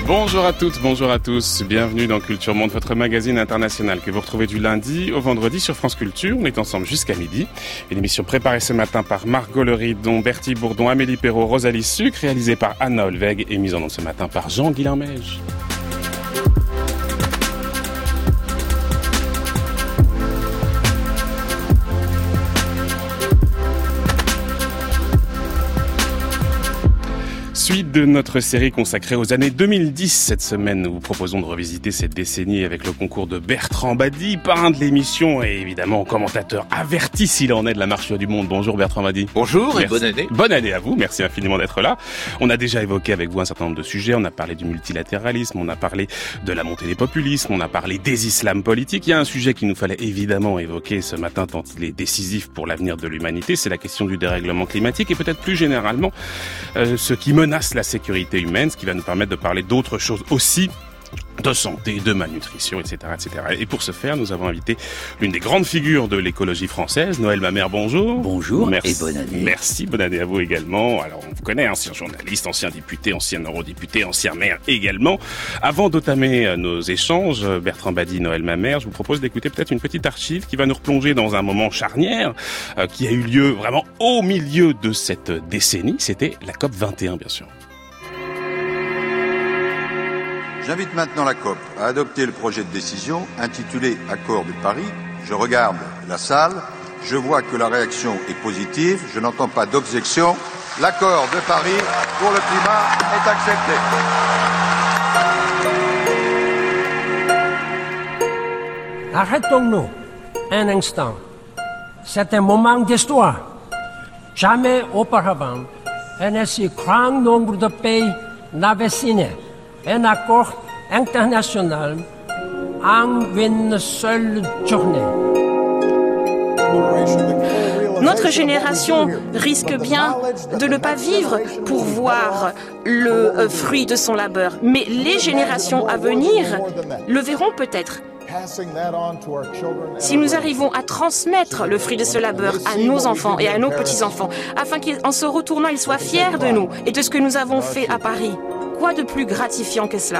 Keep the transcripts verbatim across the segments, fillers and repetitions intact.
Bonjour à toutes, bonjour à tous. Bienvenue dans Culture Monde, votre magazine international que vous retrouvez du lundi au vendredi sur France Culture. On est ensemble jusqu'à midi. Une émission préparée ce matin par Margot Leridon, Bertie Bourdon, Amélie Perrault, Rosalie Suc, réalisée par Anna Olveg et mise en onde ce matin par Jean Guillermège. Suite de notre série consacrée aux années deux mille dix. Cette semaine, nous vous proposons de revisiter cette décennie avec le concours de Bertrand Badi, parrain de l'émission et évidemment commentateur averti s'il en est de la marche du monde. Bonjour Bertrand Badi. Bonjour. Merci. Et bonne année. Bonne année à vous, merci infiniment d'être là. On a déjà évoqué avec vous un certain nombre de sujets, on a parlé du multilatéralisme, on a parlé de la montée des populismes, on a parlé des islams politiques. Il y a un sujet qu'il nous fallait évidemment évoquer ce matin tant il est décisif pour l'avenir de l'humanité, c'est la question du dérèglement climatique et peut-être plus généralement euh, ce qui menace la sécurité humaine, ce qui va nous permettre de parler d'autres choses aussi, de santé, de malnutrition, et cetera, et cetera. Et pour ce faire, nous avons invité l'une des grandes figures de l'écologie française, Noël Mamère, bonjour. Bonjour merci, et bonne année. Merci, bonne année à vous également. Alors, on vous connaît, ancien journaliste, ancien député, ancien eurodéputé, ancien maire également. Avant d'entamer nos échanges, Bertrand Badi, Noël Mamère, je vous propose d'écouter peut-être une petite archive qui va nous replonger dans un moment charnière euh, qui a eu lieu vraiment au milieu de cette décennie. C'était la COP vingt et un, bien sûr. J'invite maintenant la COP à adopter le projet de décision intitulé Accord de Paris. Je regarde la salle, je vois que la réaction est positive, je n'entends pas d'objection. L'accord de Paris pour le climat est accepté. Arrêtons-nous un instant. C'est un moment d'histoire. Jamais auparavant, un aussi grand nombre de pays n'avait signé un accord international en une seule journée. Notre génération risque bien de ne pas vivre pour voir le fruit de son labeur, mais les générations à venir le verront peut-être. Si nous arrivons à transmettre le fruit de ce labeur à nos enfants et à nos petits-enfants, afin qu'en se retournant, ils soient fiers de nous et de ce que nous avons fait à Paris, quoi de plus gratifiant que cela ?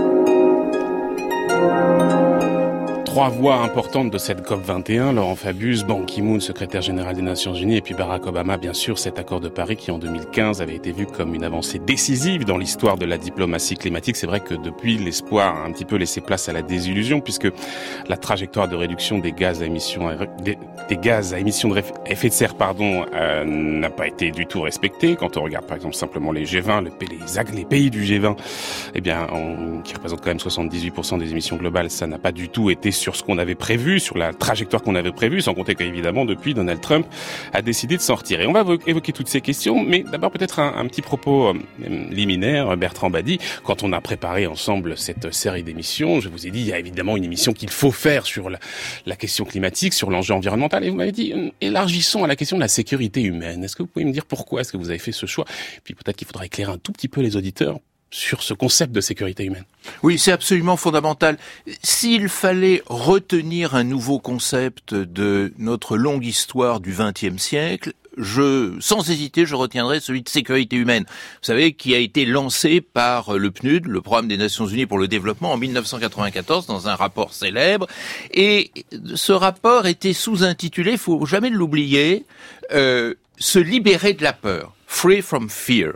Trois voix importantes de cette COP vingt et un, Laurent Fabius, Ban Ki-moon, secrétaire général des Nations Unies, et puis Barack Obama, bien sûr, cet accord de Paris qui, en deux mille quinze, avait été vu comme une avancée décisive dans l'histoire de la diplomatie climatique. C'est vrai que depuis, l'espoir a un petit peu laissé place à la désillusion, puisque la trajectoire de réduction des gaz à émissions, des, des gaz à émissions de effet de serre, pardon, euh, n'a pas été du tout respectée. Quand on regarde, par exemple, simplement les G vingt, les, les, les pays du G vingt, eh bien, on, qui représentent quand même soixante-dix-huit pour cent des émissions globales, ça n'a pas du tout été sur ce qu'on avait prévu, sur la trajectoire qu'on avait prévue, sans compter qu'évidemment, depuis, Donald Trump a décidé de sortir. Et on va évoquer toutes ces questions, mais d'abord peut-être un, un petit propos euh, liminaire, Bertrand Badi. Quand on a préparé ensemble cette série d'émissions, je vous ai dit, il y a évidemment une émission qu'il faut faire sur la, la question climatique, sur l'enjeu environnemental, et vous m'avez dit, euh, élargissons à la question de la sécurité humaine. Est-ce que vous pouvez me dire pourquoi est-ce que vous avez fait ce choix ? Puis peut-être qu'il faudra éclairer un tout petit peu les auditeurs sur ce concept de sécurité humaine. Oui, c'est absolument fondamental. S'il fallait retenir un nouveau concept de notre longue histoire du vingtième siècle, je, sans hésiter, je retiendrai celui de sécurité humaine. Vous savez, qui a été lancé par le P N U D, le Programme des Nations Unies pour le Développement, en dix-neuf cent quatre-vingt-quatorze, dans un rapport célèbre. Et ce rapport était sous-intitulé, il faut jamais l'oublier, euh, se libérer de la peur. Free from fear.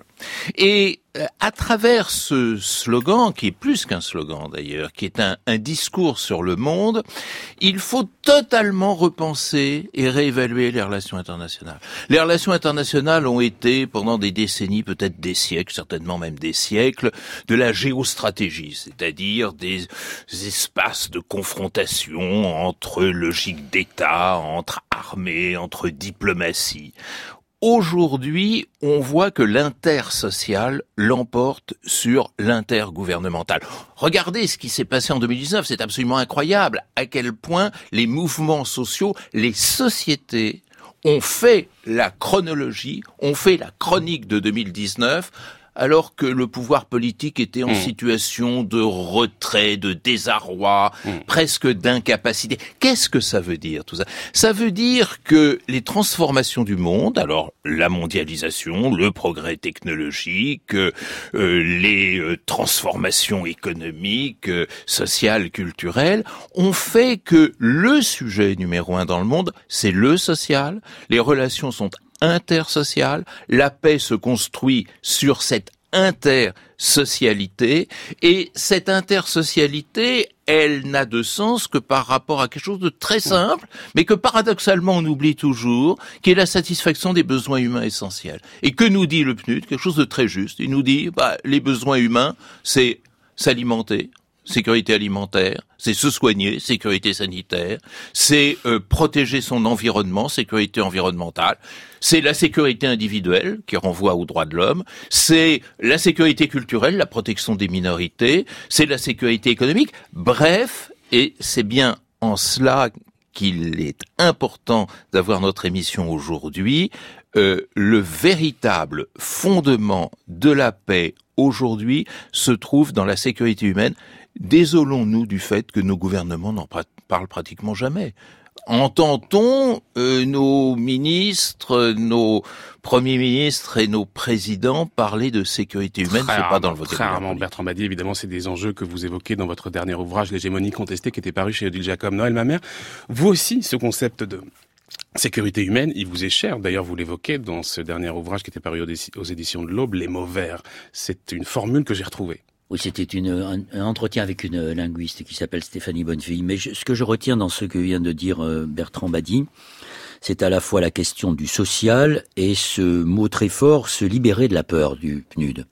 Et euh, à travers ce slogan, qui est plus qu'un slogan d'ailleurs, qui est un, un discours sur le monde, il faut totalement repenser et réévaluer les relations internationales. Les relations internationales ont été, pendant des décennies, peut-être des siècles, certainement même des siècles, de la géostratégie, c'est-à-dire des espaces de confrontation entre logiques d'État, entre armées, entre diplomatie. Aujourd'hui, on voit que l'intersocial l'emporte sur l'intergouvernemental. Regardez ce qui s'est passé en deux mille dix-neuf, c'est absolument incroyable à quel point les mouvements sociaux, les sociétés ont fait la chronologie, ont fait la chronique de deux mille dix-neuf alors que le pouvoir politique était en mmh. situation de retrait, de désarroi, mmh. presque d'incapacité. Qu'est-ce que ça veut dire tout ça? Ça veut dire que les transformations du monde, alors la mondialisation, le progrès technologique, euh, les euh, transformations économiques, euh, sociales, culturelles, ont fait que le sujet numéro un dans le monde, c'est le social. Les relations sont intersociales. La paix se construit sur cette intersocialité. Et cette intersocialité, elle n'a de sens que par rapport à quelque chose de très simple, mais que paradoxalement on oublie toujours, qui est la satisfaction des besoins humains essentiels. Et que nous dit le P N U D? Quelque chose de très juste. Il nous dit, bah, les besoins humains, c'est s'alimenter, sécurité alimentaire, c'est se soigner, sécurité sanitaire, c'est euh, protéger son environnement, sécurité environnementale, c'est la sécurité individuelle qui renvoie aux droits de l'homme, c'est la sécurité culturelle, la protection des minorités, c'est la sécurité économique, bref, et c'est bien en cela qu'il est important d'avoir notre émission aujourd'hui, euh, le véritable fondement de la paix aujourd'hui se trouve dans la sécurité humaine. Désolons-nous du fait que nos gouvernements n'en pra- parlent pratiquement jamais. Entend-on euh, nos ministres, nos premiers ministres et nos présidents parler de sécurité humaine? Très C'est rarement, pas dans le vocabulaire. Très rarement, Bertrand Badi. Évidemment, c'est des enjeux que vous évoquez dans votre dernier ouvrage, L'hégémonie contestée, qui était paru chez Odile Jacob. Noël Mamère, vous aussi, ce concept de sécurité humaine, il vous est cher. D'ailleurs, vous l'évoquez dans ce dernier ouvrage qui était paru aux éditions de l'Aube, Les mots verts. C'est une formule que j'ai retrouvée. Oui, c'était une, un, un entretien avec une linguiste qui s'appelle Stéphanie Bonnefille. Mais je, ce que je retiens dans ce que vient de dire euh, Bertrand Badi, c'est à la fois la question du social et ce mot très fort, se libérer de la peur du P N U D.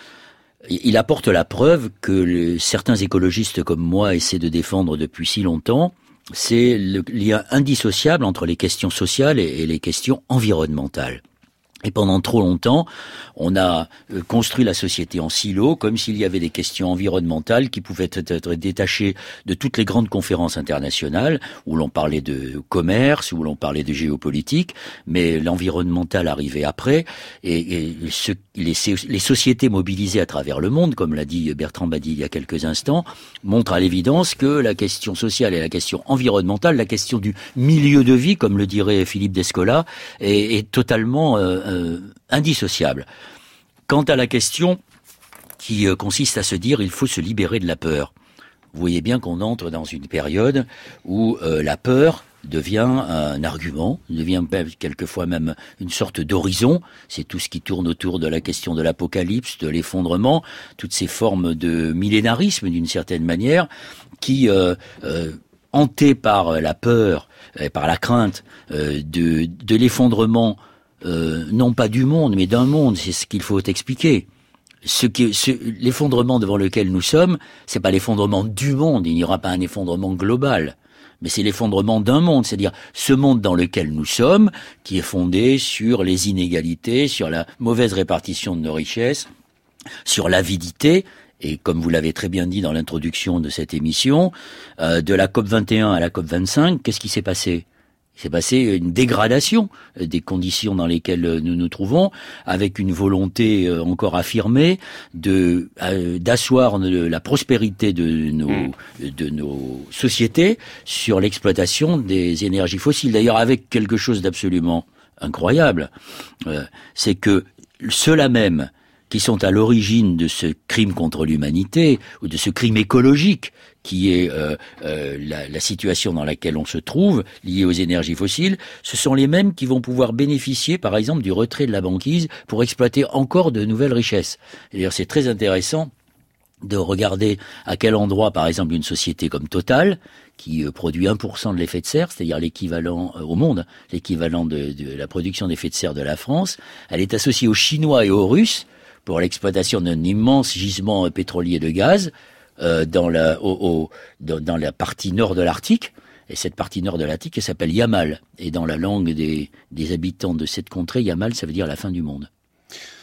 Il apporte la preuve que le, certains écologistes comme moi essaient de défendre depuis si longtemps. C'est le lien indissociable entre les questions sociales et, et les questions environnementales. Et pendant trop longtemps, on a construit la société en silo, comme s'il y avait des questions environnementales qui pouvaient être détachées de toutes les grandes conférences internationales, où l'on parlait de commerce, où l'on parlait de géopolitique, mais l'environnemental arrivait après, et, et ce, les, les sociétés mobilisées à travers le monde, comme l'a dit Bertrand Badi il y a quelques instants, montrent à l'évidence que la question sociale et la question environnementale, la question du milieu de vie, comme le dirait Philippe Descola, est, est totalement euh, Euh, indissociable. Quant à la question qui euh, consiste à se dire il faut se libérer de la peur, vous voyez bien qu'on entre dans une période où euh, la peur devient un argument, devient quelquefois même une sorte d'horizon. C'est tout ce qui tourne autour de la question de l'apocalypse, de l'effondrement, toutes ces formes de millénarisme d'une certaine manière qui, euh, euh, hantés par la peur, et par la crainte euh, de, de l'effondrement, Euh, non pas du monde, mais d'un monde, c'est ce qu'il faut expliquer. Ce qui, ce, l'effondrement devant lequel nous sommes, c'est pas l'effondrement du monde, il n'y aura pas un effondrement global, mais c'est l'effondrement d'un monde, c'est-à-dire ce monde dans lequel nous sommes, qui est fondé sur les inégalités, sur la mauvaise répartition de nos richesses, sur l'avidité. Et comme vous l'avez très bien dit dans l'introduction de cette émission, euh, de la COP vingt et un à la COP vingt-cinq, qu'est-ce qui s'est passé ? Il s'est passé une dégradation des conditions dans lesquelles nous nous trouvons, avec une volonté encore affirmée de euh, d'asseoir la prospérité de nos mmh. de nos sociétés sur l'exploitation des énergies fossiles. D'ailleurs, avec quelque chose d'absolument incroyable, euh, c'est que ceux-là même qui sont à l'origine de ce crime contre l'humanité ou de ce crime écologique qui est euh, euh, la, la situation dans laquelle on se trouve, liée aux énergies fossiles, ce sont les mêmes qui vont pouvoir bénéficier, par exemple, du retrait de la banquise pour exploiter encore de nouvelles richesses. D'ailleurs, c'est très intéressant de regarder à quel endroit, par exemple, une société comme Total, qui euh, produit un pour cent de l'effet de serre, c'est-à-dire l'équivalent euh, au monde, l'équivalent de, de la production d'effet de serre de la France, elle est associée aux Chinois et aux Russes pour l'exploitation d'un immense gisement pétrolier de gaz euh, dans, la, au, au, dans, dans la partie nord de l'Arctique. Et cette partie nord de l'Arctique, elle s'appelle Yamal. Et dans la langue des, des habitants de cette contrée, Yamal, ça veut dire la fin du monde.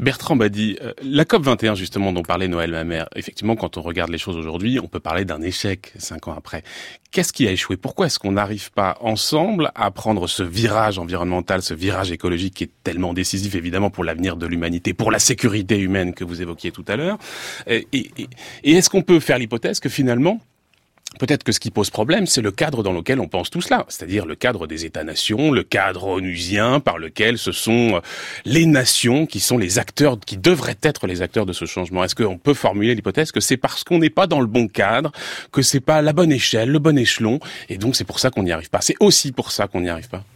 Bertrand Badi, euh, la COP vingt et un justement dont parlait Noël Mamère, effectivement quand on regarde les choses aujourd'hui, on peut parler d'un échec cinq ans après. Qu'est-ce qui a échoué? Pourquoi est-ce qu'on n'arrive pas ensemble à prendre ce virage environnemental, ce virage écologique qui est tellement décisif évidemment pour l'avenir de l'humanité, pour la sécurité humaine que vous évoquiez tout à l'heure? Et, et, et est-ce qu'on peut faire l'hypothèse que finalement, peut-être que ce qui pose problème, c'est le cadre dans lequel on pense tout cela, c'est-à-dire le cadre des États-nations, le cadre onusien par lequel ce sont les nations qui sont les acteurs, qui devraient être les acteurs de ce changement. Est-ce qu'on peut formuler l'hypothèse que c'est parce qu'on n'est pas dans le bon cadre, que c'est pas la bonne échelle, le bon échelon, et donc c'est pour ça qu'on n'y arrive pas? C'est aussi pour ça qu'on n'y arrive pas.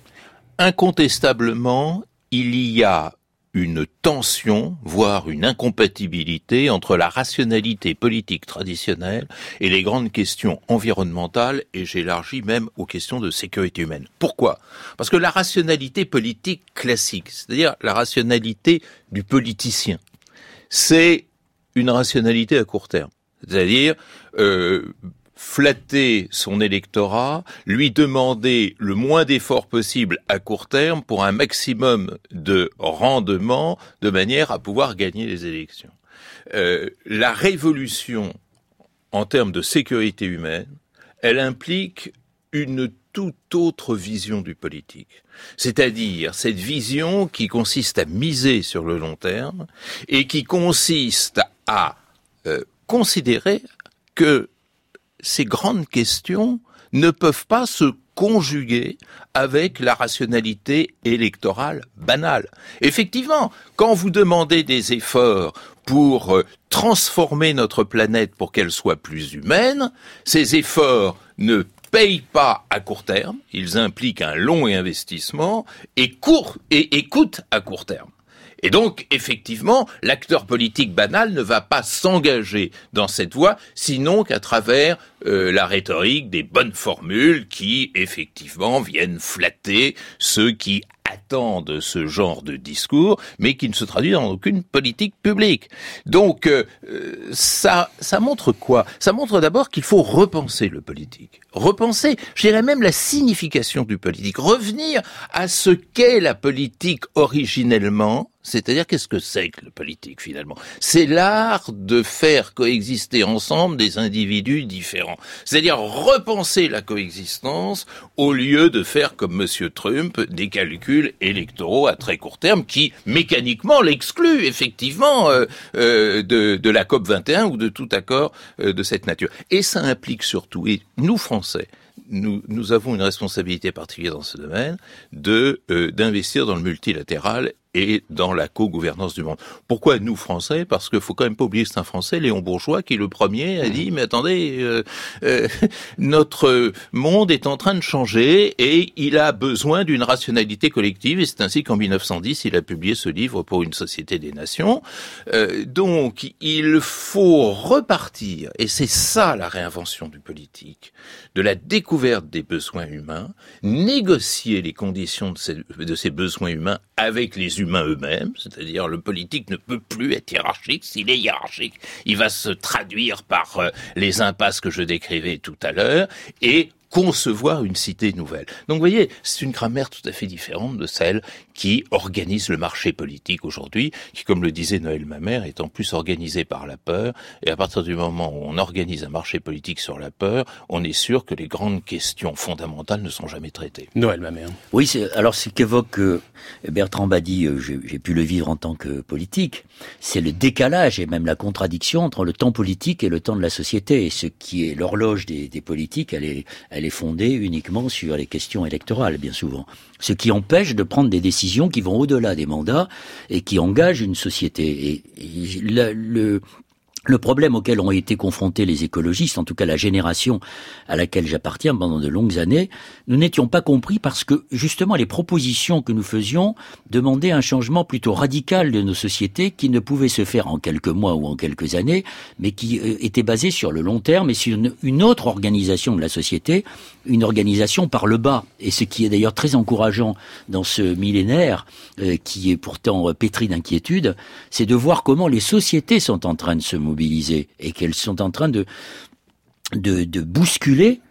Incontestablement, il y a une tension, voire une incompatibilité entre la rationalité politique traditionnelle et les grandes questions environnementales, et j'élargis même aux questions de sécurité humaine. Pourquoi? Parce que la rationalité politique classique, c'est-à-dire la rationalité du politicien, c'est une rationalité à court terme. C'est-à-dire euh, flatter son électorat, lui demander le moins d'efforts possible à court terme pour un maximum de rendement de manière à pouvoir gagner les élections. Euh, la révolution en termes de sécurité humaine, elle implique une toute autre vision du politique. C'est-à-dire cette vision qui consiste à miser sur le long terme et qui consiste à euh, considérer que ces grandes questions ne peuvent pas se conjuguer avec la rationalité électorale banale. Effectivement, quand vous demandez des efforts pour transformer notre planète pour qu'elle soit plus humaine, ces efforts ne payent pas à court terme, ils impliquent un long investissement et, court, et, et coûtent à court terme. Et donc, effectivement, l'acteur politique banal ne va pas s'engager dans cette voie, sinon qu'à travers euh, la rhétorique des bonnes formules qui, effectivement, viennent flatter ceux qui attendent ce genre de discours, mais qui ne se traduit dans aucune politique publique. Donc, euh, ça, ça montre quoi? Ça montre d'abord qu'il faut repenser le politique. Repenser, je dirais même la signification du politique. Revenir à ce qu'est la politique originellement, c'est-à-dire qu'est-ce que c'est que le politique finalement? C'est l'art de faire coexister ensemble des individus différents. C'est-à-dire repenser la coexistence au lieu de faire comme Monsieur Trump des calculs électoraux à très court terme qui mécaniquement l'excluent effectivement euh, euh, de, de la COP vingt et un ou de tout accord euh, de cette nature. Et ça implique surtout, et nous Français, Nous, nous avons une responsabilité particulière dans ce domaine de euh, d'investir dans le multilatéral et dans la co-gouvernance du monde. Pourquoi nous, Français? Parce qu'il faut quand même pas oublier que c'est un Français, Léon Bourgeois, qui le premier a dit, mais attendez, euh, euh, notre monde est en train de changer et il a besoin d'une rationalité collective, et c'est ainsi qu'en mille neuf cent dix, il a publié ce livre pour une société des nations. Euh, donc, il faut repartir, et c'est ça la réinvention du politique, de la découverte des besoins humains, négocier les conditions de ces, de ces besoins humains avec les humains eux-mêmes, c'est-à-dire le politique ne peut plus être hiérarchique. S'il est hiérarchique, il va se traduire par euh, les impasses que je décrivais tout à l'heure, et concevoir une cité nouvelle. Donc vous voyez, c'est une grammaire tout à fait différente de celle qui organise le marché politique aujourd'hui, qui, comme le disait Noël Mamère, est en plus organisé par la peur, et à partir du moment où on organise un marché politique sur la peur, on est sûr que les grandes questions fondamentales ne sont jamais traitées. Noël Mamère. Oui, c'est, alors ce qu'évoque euh, Bertrand Badi, euh, j'ai, j'ai pu le vivre en tant que politique, c'est le décalage et même la contradiction entre le temps politique et le temps de la société. Et ce qui est l'horloge des, des politiques, elle est, elle est fondée uniquement sur les questions électorales, bien souvent. Ce qui empêche de prendre des décisions qui vont au-delà des mandats et qui engagent une société. Et, et le, le Le problème auquel ont été confrontés les écologistes, en tout cas la génération à laquelle j'appartiens pendant de longues années, nous n'étions pas compris parce que justement les propositions que nous faisions demandaient un changement plutôt radical de nos sociétés qui ne pouvait se faire en quelques mois ou en quelques années, mais qui euh, était basé sur le long terme et sur une, une autre organisation de la société, une organisation par le bas. Et ce qui est d'ailleurs très encourageant dans ce millénaire, euh, qui est pourtant euh, pétri d'inquiétude, c'est de voir comment les sociétés sont en train de se mobiliser et qu'elles sont en train de, de, de bousculer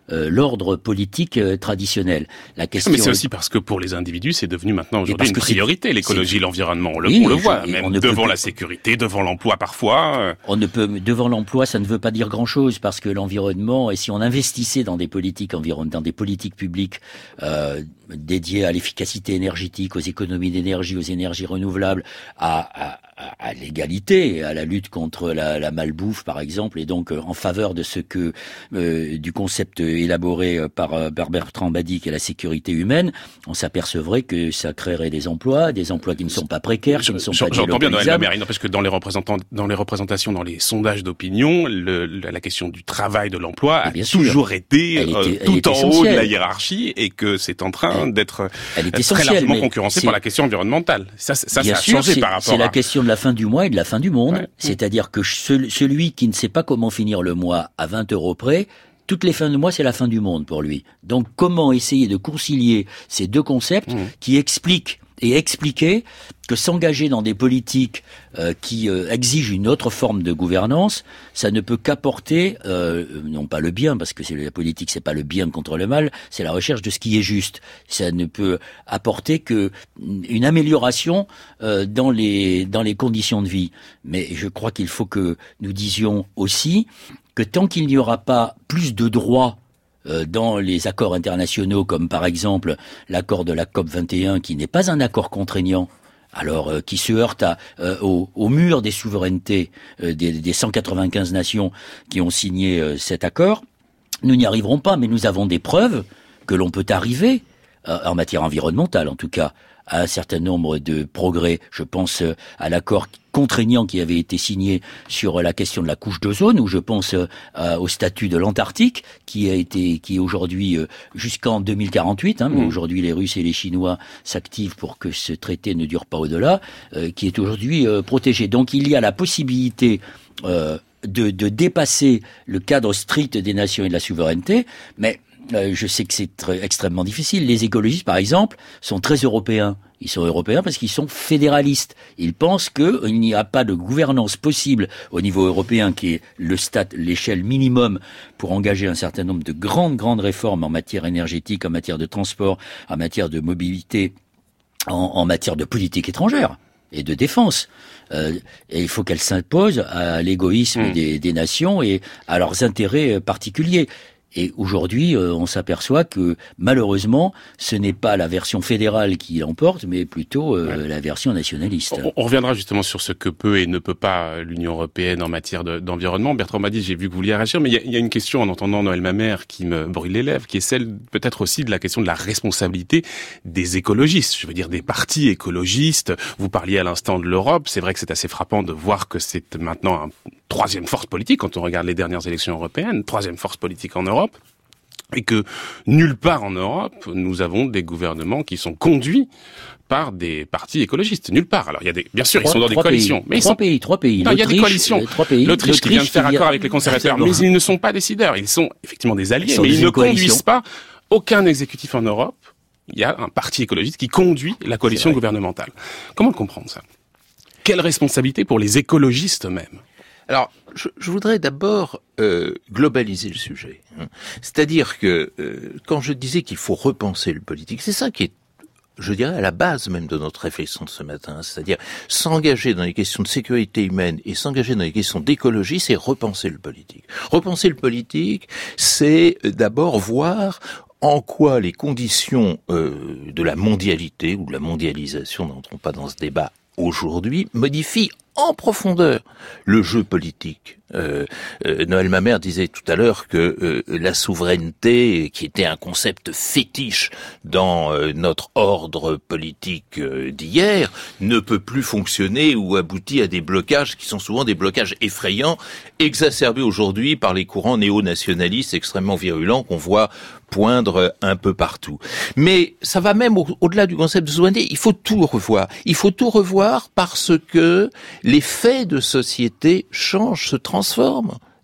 euh, l'ordre politique euh, traditionnel. La question. Mais c'est aussi parce que pour les individus, c'est devenu maintenant aujourd'hui une priorité, l'écologie, l'environnement. On le, oui, on le voit, je, même on devant peut... la sécurité, devant l'emploi parfois. On ne peut, devant l'emploi, ça ne veut pas dire grand-chose parce que l'environnement, et si on investissait dans des politiques environ, dans des politiques publiques euh, dédiées à l'efficacité énergétique, aux économies d'énergie, aux énergies renouvelables, à, à à l'égalité, à la lutte contre la, la malbouffe par exemple, et donc euh, en faveur de ce que euh, du concept élaboré euh, par, euh, par Bertrand Badi qui est la sécurité humaine, on s'apercevrait que ça créerait des emplois, des emplois qui ne sont pas précaires, qui ne sont pas délocalisables. J'entends bien Noël Mamère, parce que dans les représentants, dans les représentations, dans les sondages d'opinion, le, la question du travail, de l'emploi a toujours été était, euh, tout en haut de la hiérarchie, et que c'est en train elle, d'être très largement concurrencé par la question environnementale. Ça, ça, ça a sûr, changé par rapport c'est à... la question de la fin du mois et de la fin du monde. Ouais. C'est-à-dire que celui qui ne sait pas comment finir le mois à vingt euros près, toutes les fins de mois, c'est la fin du monde pour lui. Donc, comment essayer de concilier ces deux concepts mmh. qui expliquent et expliquer que s'engager dans des politiques euh, qui euh, exigent une autre forme de gouvernance, ça ne peut qu'apporter, euh, non pas le bien, parce que c'est, la politique c'est pas le bien contre le mal, c'est la recherche de ce qui est juste. Ça ne peut apporter que une amélioration euh, dans les dans les conditions de vie. Mais je crois qu'il faut que nous disions aussi que tant qu'il n'y aura pas plus de droits dans les accords internationaux, comme par exemple l'accord de la COP vingt et un, qui n'est pas un accord contraignant, alors euh, qui se heurte à, euh, au, au mur des souverainetés euh, des, des cent quatre-vingt-quinze nations qui ont signé euh, cet accord, nous n'y arriverons pas, mais nous avons des preuves que l'on peut arriver, euh, en matière environnementale en tout cas, à un certain nombre de progrès. Je pense euh, à l'accord contraignant qui avait été signé sur la question de la couche d'ozone, ou je pense euh, au statut de l'Antarctique qui a été, qui est aujourd'hui euh, jusqu'en deux mille quarante-huit, hein, mais mmh. aujourd'hui les Russes et les Chinois s'activent pour que ce traité ne dure pas au-delà, euh, qui est aujourd'hui euh, protégé. Donc il y a la possibilité euh, de, de dépasser le cadre strict des nations et de la souveraineté, mais euh, je sais que c'est très, extrêmement difficile. Les écologistes, par exemple, sont très européens. Ils sont européens parce qu'ils sont fédéralistes. Ils pensent qu'il n'y a pas de gouvernance possible au niveau européen, qui est le stade, l'échelle minimum pour engager un certain nombre de grandes, grandes réformes en matière énergétique, en matière de transport, en matière de mobilité, en, en matière de politique étrangère et de défense. Euh, et il faut qu'elle s'impose à l'égoïsme mmh. des, des nations et à leurs intérêts particuliers. Et aujourd'hui, euh, on s'aperçoit que malheureusement, ce n'est pas la version fédérale qui l'emporte, mais plutôt euh, ouais. la version nationaliste. On, on reviendra justement sur ce que peut et ne peut pas l'Union européenne en matière de, d'environnement. Bertrand Badi, j'ai vu que vous vouliez réagir, mais il y, y a une question en entendant Noël Mamère qui me brûle les lèvres, qui est celle peut-être aussi de la question de la responsabilité des écologistes. Je veux dire des partis écologistes. Vous parliez à l'instant de l'Europe. C'est vrai que c'est assez frappant de voir que c'est maintenant un troisième force politique quand on regarde les dernières élections européennes, troisième force politique en Europe, et que nulle part en Europe nous avons des gouvernements qui sont conduits par des partis écologistes. Nulle part. Alors il y a des, bien sûr, trois, ils sont dans des coalitions, pays, mais ils trois sont pays, trois pays. Non, il y a des coalitions. Trois pays. L'Autriche, L'Autriche qui vient de faire accord avec les conservateurs, mais ils ne sont pas décideurs. Ils sont effectivement des alliés, ils mais ils ne conduisent pas aucun exécutif en Europe. Il y a un parti écologiste qui conduit la coalition gouvernementale. Comment le comprendre ça ? Quelle responsabilité pour les écologistes eux-mêmes ? Alors, je, je voudrais d'abord euh, globaliser le sujet. Hein. C'est-à-dire que euh, quand je disais qu'il faut repenser le politique, c'est ça qui est, je dirais, à la base même de notre réflexion de ce matin. C'est-à-dire s'engager dans les questions de sécurité humaine et s'engager dans les questions d'écologie, c'est repenser le politique. Repenser le politique, c'est d'abord voir en quoi les conditions euh, de la mondialité ou de la mondialisation, n'entrons pas dans ce débat aujourd'hui, modifient en profondeur le jeu politique. Euh, euh, Noël Mamère disait tout à l'heure que euh, la souveraineté, qui était un concept fétiche dans euh, notre ordre politique euh, d'hier, ne peut plus fonctionner ou aboutit à des blocages qui sont souvent des blocages effrayants, exacerbés aujourd'hui par les courants néo-nationalistes extrêmement virulents qu'on voit poindre un peu partout. Mais ça va même au- au-delà du concept de souveraineté, il faut tout revoir. Il faut tout revoir parce que les faits de société changent, se transforment.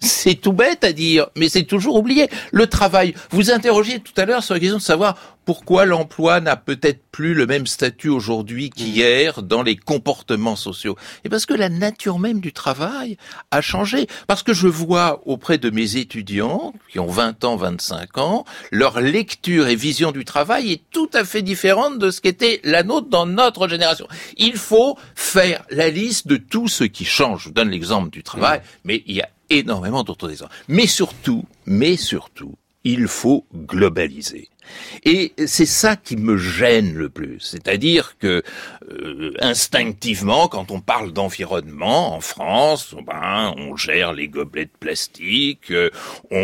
C'est tout bête à dire, mais c'est toujours oublié. Le travail, vous interrogiez tout à l'heure sur la question de savoir pourquoi l'emploi n'a peut-être plus le même statut aujourd'hui qu'hier dans les comportements sociaux. Et parce que la nature même du travail a changé. Parce que je vois auprès de mes étudiants, qui ont vingt ans, vingt-cinq ans, leur lecture et vision du travail est tout à fait différente de ce qu'était la nôtre dans notre génération. Il faut faire la liste de tout ce qui change. Je vous donne l'exemple du travail, mmh. mais il y a énormément d'autres exemples. Mais surtout, mais surtout, il faut globaliser. Et c'est ça qui me gêne le plus, c'est-à-dire que euh, instinctivement, quand on parle d'environnement en France, ben on gère les gobelets de plastique, euh,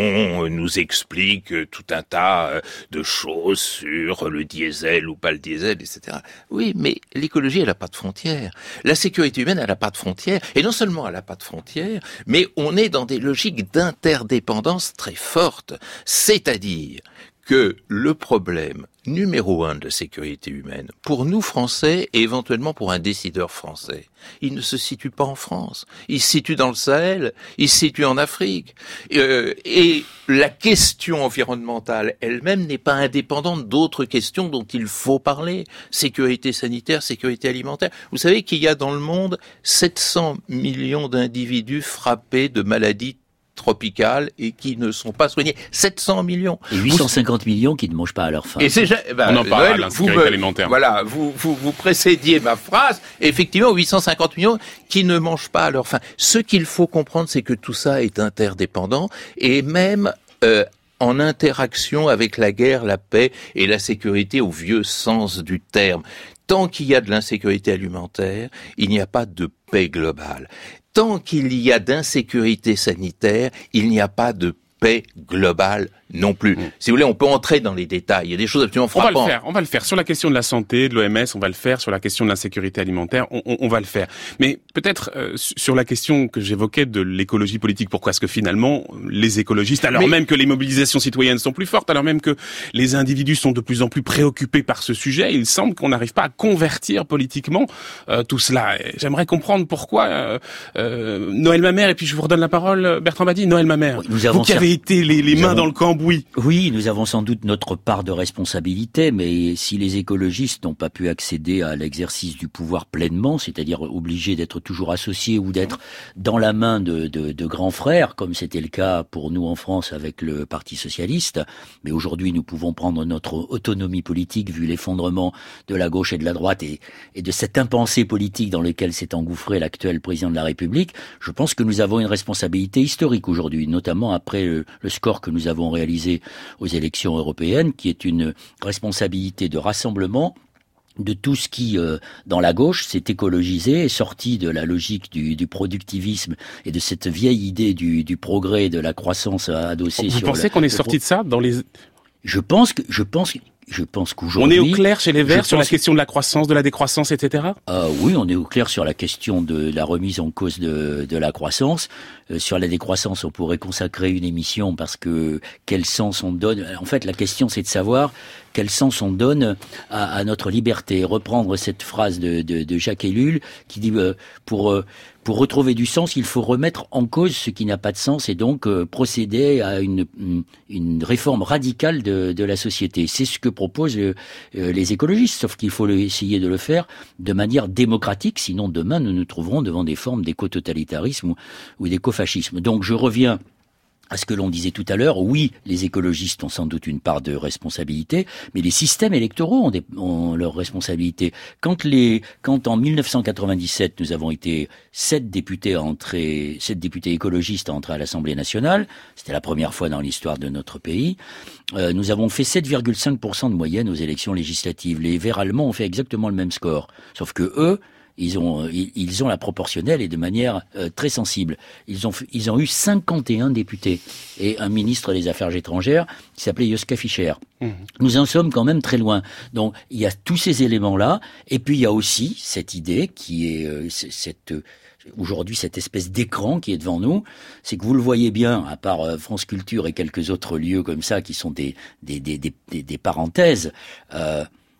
on nous explique tout un tas de choses sur le diesel ou pas le diesel, et cetera. Oui, mais l'écologie, elle n'a pas de frontières. La sécurité humaine, elle n'a pas de frontières. Et non seulement elle n'a pas de frontières, mais on est dans des logiques d'interdépendance très fortes. C'est-à-dire que le problème numéro un de la sécurité humaine, pour nous Français et éventuellement pour un décideur français, il ne se situe pas en France. Il se situe dans le Sahel, il se situe en Afrique. Euh, et la question environnementale elle-même n'est pas indépendante d'autres questions dont il faut parler. Sécurité sanitaire, sécurité alimentaire. Vous savez qu'il y a dans le monde sept cents millions d'individus frappés de maladies tropicales et qui ne sont pas soignés. sept cents millions. Et huit cent cinquante vous... millions qui ne mangent pas à leur faim. Et c'est, ben, on en parle, Noël, l'insécurité vous me, alimentaire. Voilà, vous, vous, vous précédiez ma phrase. Effectivement, huit cent cinquante millions qui ne mangent pas à leur faim. Ce qu'il faut comprendre, c'est que tout ça est interdépendant et même, euh, en interaction avec la guerre, la paix et la sécurité au vieux sens du terme. Tant qu'il y a de l'insécurité alimentaire, il n'y a pas de paix globale. Tant qu'il y a d'insécurité sanitaire, il n'y a pas de paix globale non plus. Mmh. Si vous voulez, on peut entrer dans les détails. Il y a des choses absolument frappantes. On va le faire. On va le faire. Sur la question de la santé, de l'O M S, on va le faire. Sur la question de l'insécurité alimentaire, on, on, on va le faire. Mais peut-être euh, sur la question que j'évoquais de l'écologie politique, pourquoi est-ce que finalement, les écologistes, alors Mais... même que les mobilisations citoyennes sont plus fortes, alors même que les individus sont de plus en plus préoccupés par ce sujet, il semble qu'on n'arrive pas à convertir politiquement euh, tout cela. Et j'aimerais comprendre pourquoi euh, euh, Noël Mamère, et puis je vous redonne la parole, Bertrand Badi. Noël Mamère, oui, vous qui avez été les, les mains avons... dans le cambouis. Oui, nous avons sans doute notre part de responsabilité, mais si les écologistes n'ont pas pu accéder à l'exercice du pouvoir pleinement, c'est-à-dire obligés d'être toujours associés ou d'être dans la main de, de, de grands frères, comme c'était le cas pour nous en France avec le Parti socialiste, mais aujourd'hui nous pouvons prendre notre autonomie politique vu l'effondrement de la gauche et de la droite et, et de cette impensée politique dans laquelle s'est engouffré l'actuel président de la République, je pense que nous avons une responsabilité historique aujourd'hui, notamment après le, le score que nous avons réalisé aux élections européennes, qui est une responsabilité de rassemblement de tout ce qui, euh, dans la gauche, s'est écologisé, est sorti de la logique du, du productivisme et de cette vieille idée du, du progrès, de la croissance adossée Vous sur... Vous pensez le, qu'on est sorti de ça dans les... Je pense que... Je pense que Je pense qu'aujourd'hui... On est au clair chez les Verts sur la question de la croissance, de la décroissance, et cetera. Euh, oui, on est au clair sur la question de la remise en cause de, de la croissance. Euh, sur la décroissance, on pourrait consacrer une émission parce que quel sens on donne... En fait, la question, c'est de savoir quel sens on donne à, à notre liberté. Reprendre cette phrase de, de, de Jacques Ellul qui dit euh, pour... Euh, Pour retrouver du sens, il faut remettre en cause ce qui n'a pas de sens et donc euh, procéder à une, une réforme radicale de, de la société. C'est ce que proposent euh, les écologistes, sauf qu'il faut le, essayer de le faire de manière démocratique, sinon demain nous nous trouverons devant des formes d'éco-totalitarisme ou, ou d'éco-fascisme. Donc je reviens à ce que l'on disait tout à l'heure, oui, les écologistes ont sans doute une part de responsabilité, mais les systèmes électoraux ont, des, ont leur responsabilité. Quand les, quand en mille neuf cent quatre-vingt-dix-sept, nous avons été sept députés à entrer, sept députés écologistes à entrer à l'Assemblée nationale, c'était la première fois dans l'histoire de notre pays, euh, nous avons fait sept virgule cinq pour cent de moyenne aux élections législatives. Les Verts allemands ont fait exactement le même score, sauf que eux, Ils ont, ils ont la proportionnelle et de manière euh, très sensible. Ils ont, ils ont eu cinquante et un députés et un ministre des Affaires étrangères qui s'appelait Joschka Fischer. Mmh. Nous en sommes quand même très loin. Donc, il y a tous ces éléments-là. Et puis, il y a aussi cette idée qui est, euh, cette, euh, aujourd'hui, cette espèce d'écran qui est devant nous. C'est que vous le voyez bien, à part euh, France Culture et quelques autres lieux comme ça qui sont des, des, des, des, des, des parenthèses, euh,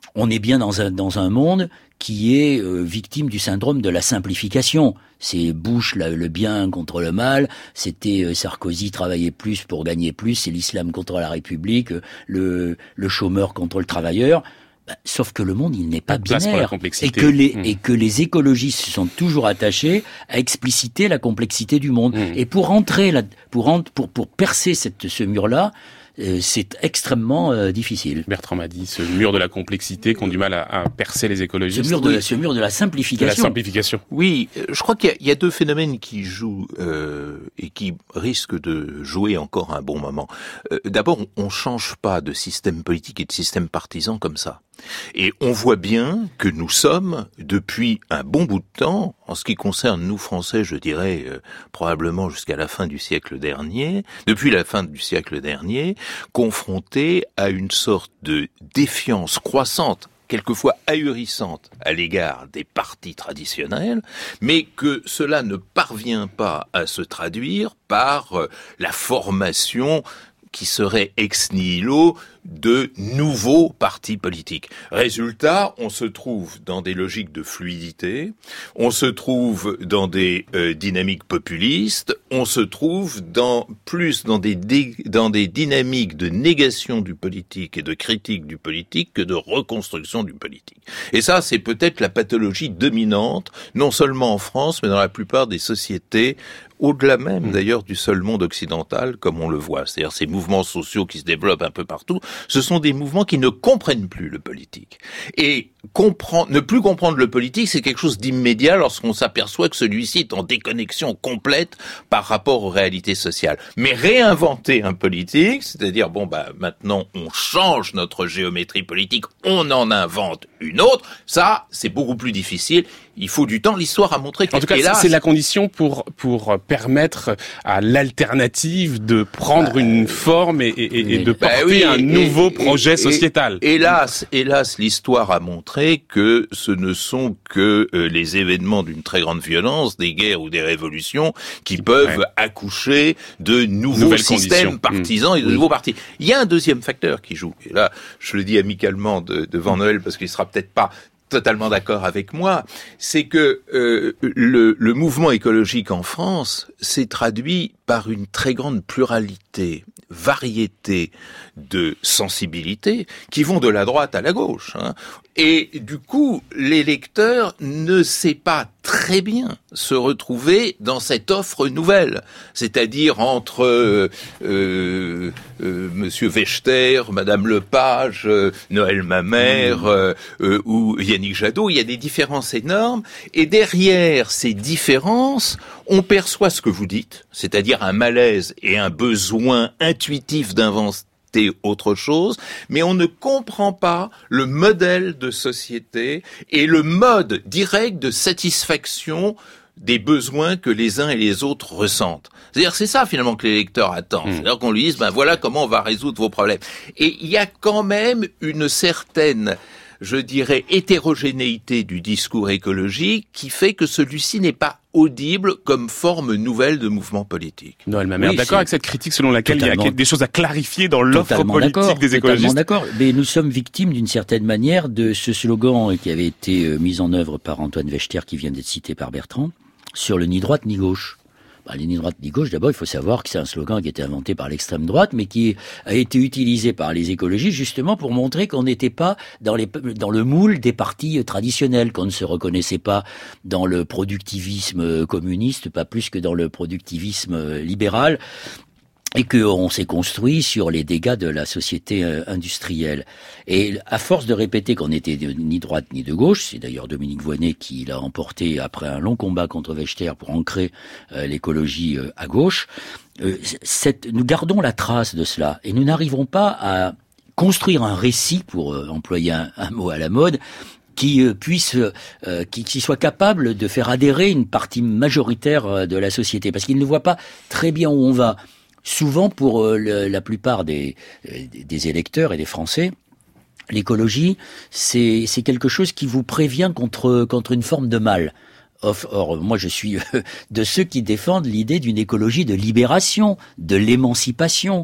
on est bien dans un dans un monde qui est euh, victime du syndrome de la simplification. C'est Bush la, le bien contre le mal, c'était euh, Sarkozy travailler plus pour gagner plus, c'est l'islam contre la République, euh, le le chômeur contre le travailleur. Bah, sauf que le monde, il n'est pas binaire, et que les mmh. et que les écologistes se sont toujours attachés à expliciter la complexité du monde. Mmh. Et pour entrer là, pour pour pour percer cette ce mur-là, euh, c'est extrêmement euh, difficile. Bertrand m'a dit ce mur de la complexité qu'on a du mal à, à percer les écologistes. Ce mur de, oui. ce mur de la simplification. De la simplification. Oui, je crois qu'il y a, il y a deux phénomènes qui jouent euh, et qui risquent de jouer encore un bon moment. Euh, d'abord, on, on change pas de système politique et de système partisan comme ça. Et on voit bien que nous sommes, depuis un bon bout de temps, en ce qui concerne nous Français, je dirais euh, probablement jusqu'à la fin du siècle dernier, depuis la fin du siècle dernier, confrontés à une sorte de défiance croissante, quelquefois ahurissante à l'égard des partis traditionnels, mais que cela ne parvient pas à se traduire par euh, la formation qui serait ex nihilo de nouveaux partis politiques. Résultat, on se trouve dans des logiques de fluidité, on se trouve dans des euh, dynamiques populistes, on se trouve dans plus dans des dé, dans des dynamiques de négation du politique et de critique du politique que de reconstruction du politique. Et ça, c'est peut-être la pathologie dominante, non seulement en France, mais dans la plupart des sociétés, au-delà même d'ailleurs du seul monde occidental, comme on le voit. C'est-à-dire ces mouvements sociaux qui se développent un peu partout, ce sont des mouvements qui ne comprennent plus le politique. Et comprendre, ne plus comprendre le politique, c'est quelque chose d'immédiat lorsqu'on s'aperçoit que celui-ci est en déconnexion complète par rapport aux réalités sociales. Mais réinventer un politique, c'est-à-dire, bon, bah, maintenant, on change notre géométrie politique, on en invente une autre, ça, c'est beaucoup plus difficile. Il faut du temps. L'histoire a montré que... En tout cas, là, c'est la condition pour pour permettre à l'alternative de prendre bah, une forme et, et, et de porter bah oui, un et, nouveau et, projet et, sociétal. Et, hélas, hélas, l'histoire a montré que ce ne sont que euh, les événements d'une très grande violence, des guerres ou des révolutions, qui, qui peuvent ouais. accoucher de nouveaux Nouvelles systèmes conditions. partisans mmh. et de oui. nouveaux partis. Il y a un deuxième facteur qui joue. Et là, je le dis amicalement de, devant mmh. Noël parce qu'il sera peut-être pas totalement d'accord avec moi, c'est que euh, le, le mouvement écologique en France s'est traduit par une très grande pluralité, variété de sensibilités qui vont de la droite à la gauche. Hein. Et du coup, l'électeur ne sait pas très bien se retrouver dans cette offre nouvelle, c'est-à-dire entre euh, euh, euh, Monsieur Wechter, Madame Lepage, euh, Noël Mamère euh, euh, ou Yannick Jadot. Il y a des différences énormes, et derrière ces différences, on perçoit ce que vous dites, c'est-à-dire un malaise et un besoin intuitif d'inventer autre chose, mais on ne comprend pas le modèle de société et le mode direct de satisfaction des besoins que les uns et les autres ressentent. C'est-à-dire, c'est ça finalement que l'électeur attend. Mmh. C'est-à-dire qu'on lui dise, ben voilà comment on va résoudre vos problèmes. Et il y a quand même une certaine, je dirais, hétérogénéité du discours écologique qui fait que celui-ci n'est pas audible comme forme nouvelle de mouvement politique. Noël Mamère, oui, d'accord avec cette critique selon laquelle il y a des choses à clarifier dans l'offre politique des écologistes. Totalement d'accord, mais nous sommes victimes d'une certaine manière de ce slogan qui avait été mis en œuvre par Antoine Wechter, qui vient d'être cité par Bertrand, sur le ni droite ni gauche. Bah, ni droite ni gauche, d'abord, il faut savoir que c'est un slogan qui a été inventé par l'extrême droite, mais qui a été utilisé par les écologistes justement pour montrer qu'on n'était pas dans, les, dans le moule des partis traditionnels, qu'on ne se reconnaissait pas dans le productivisme communiste, pas plus que dans le productivisme libéral, et qu'on s'est construit sur les dégâts de la société industrielle. Et à force de répéter qu'on n'était ni droite ni de gauche, c'est d'ailleurs Dominique Voynet qui l'a emporté après un long combat contre Wechter pour ancrer euh, l'écologie euh, à gauche, euh, cette, nous gardons la trace de cela, et nous n'arrivons pas à construire un récit, pour euh, employer un, un mot à la mode, qui euh, puisse, euh, qui, qui soit capable de faire adhérer une partie majoritaire euh, de la société, parce qu'ils ne voient pas très bien où on va. Souvent, pour euh, le, la plupart des, des électeurs et des Français, l'écologie, c'est, c'est quelque chose qui vous prévient contre, contre une forme de mal. Or, or moi, je suis de ceux qui défendent l'idée d'une écologie de libération, de l'émancipation.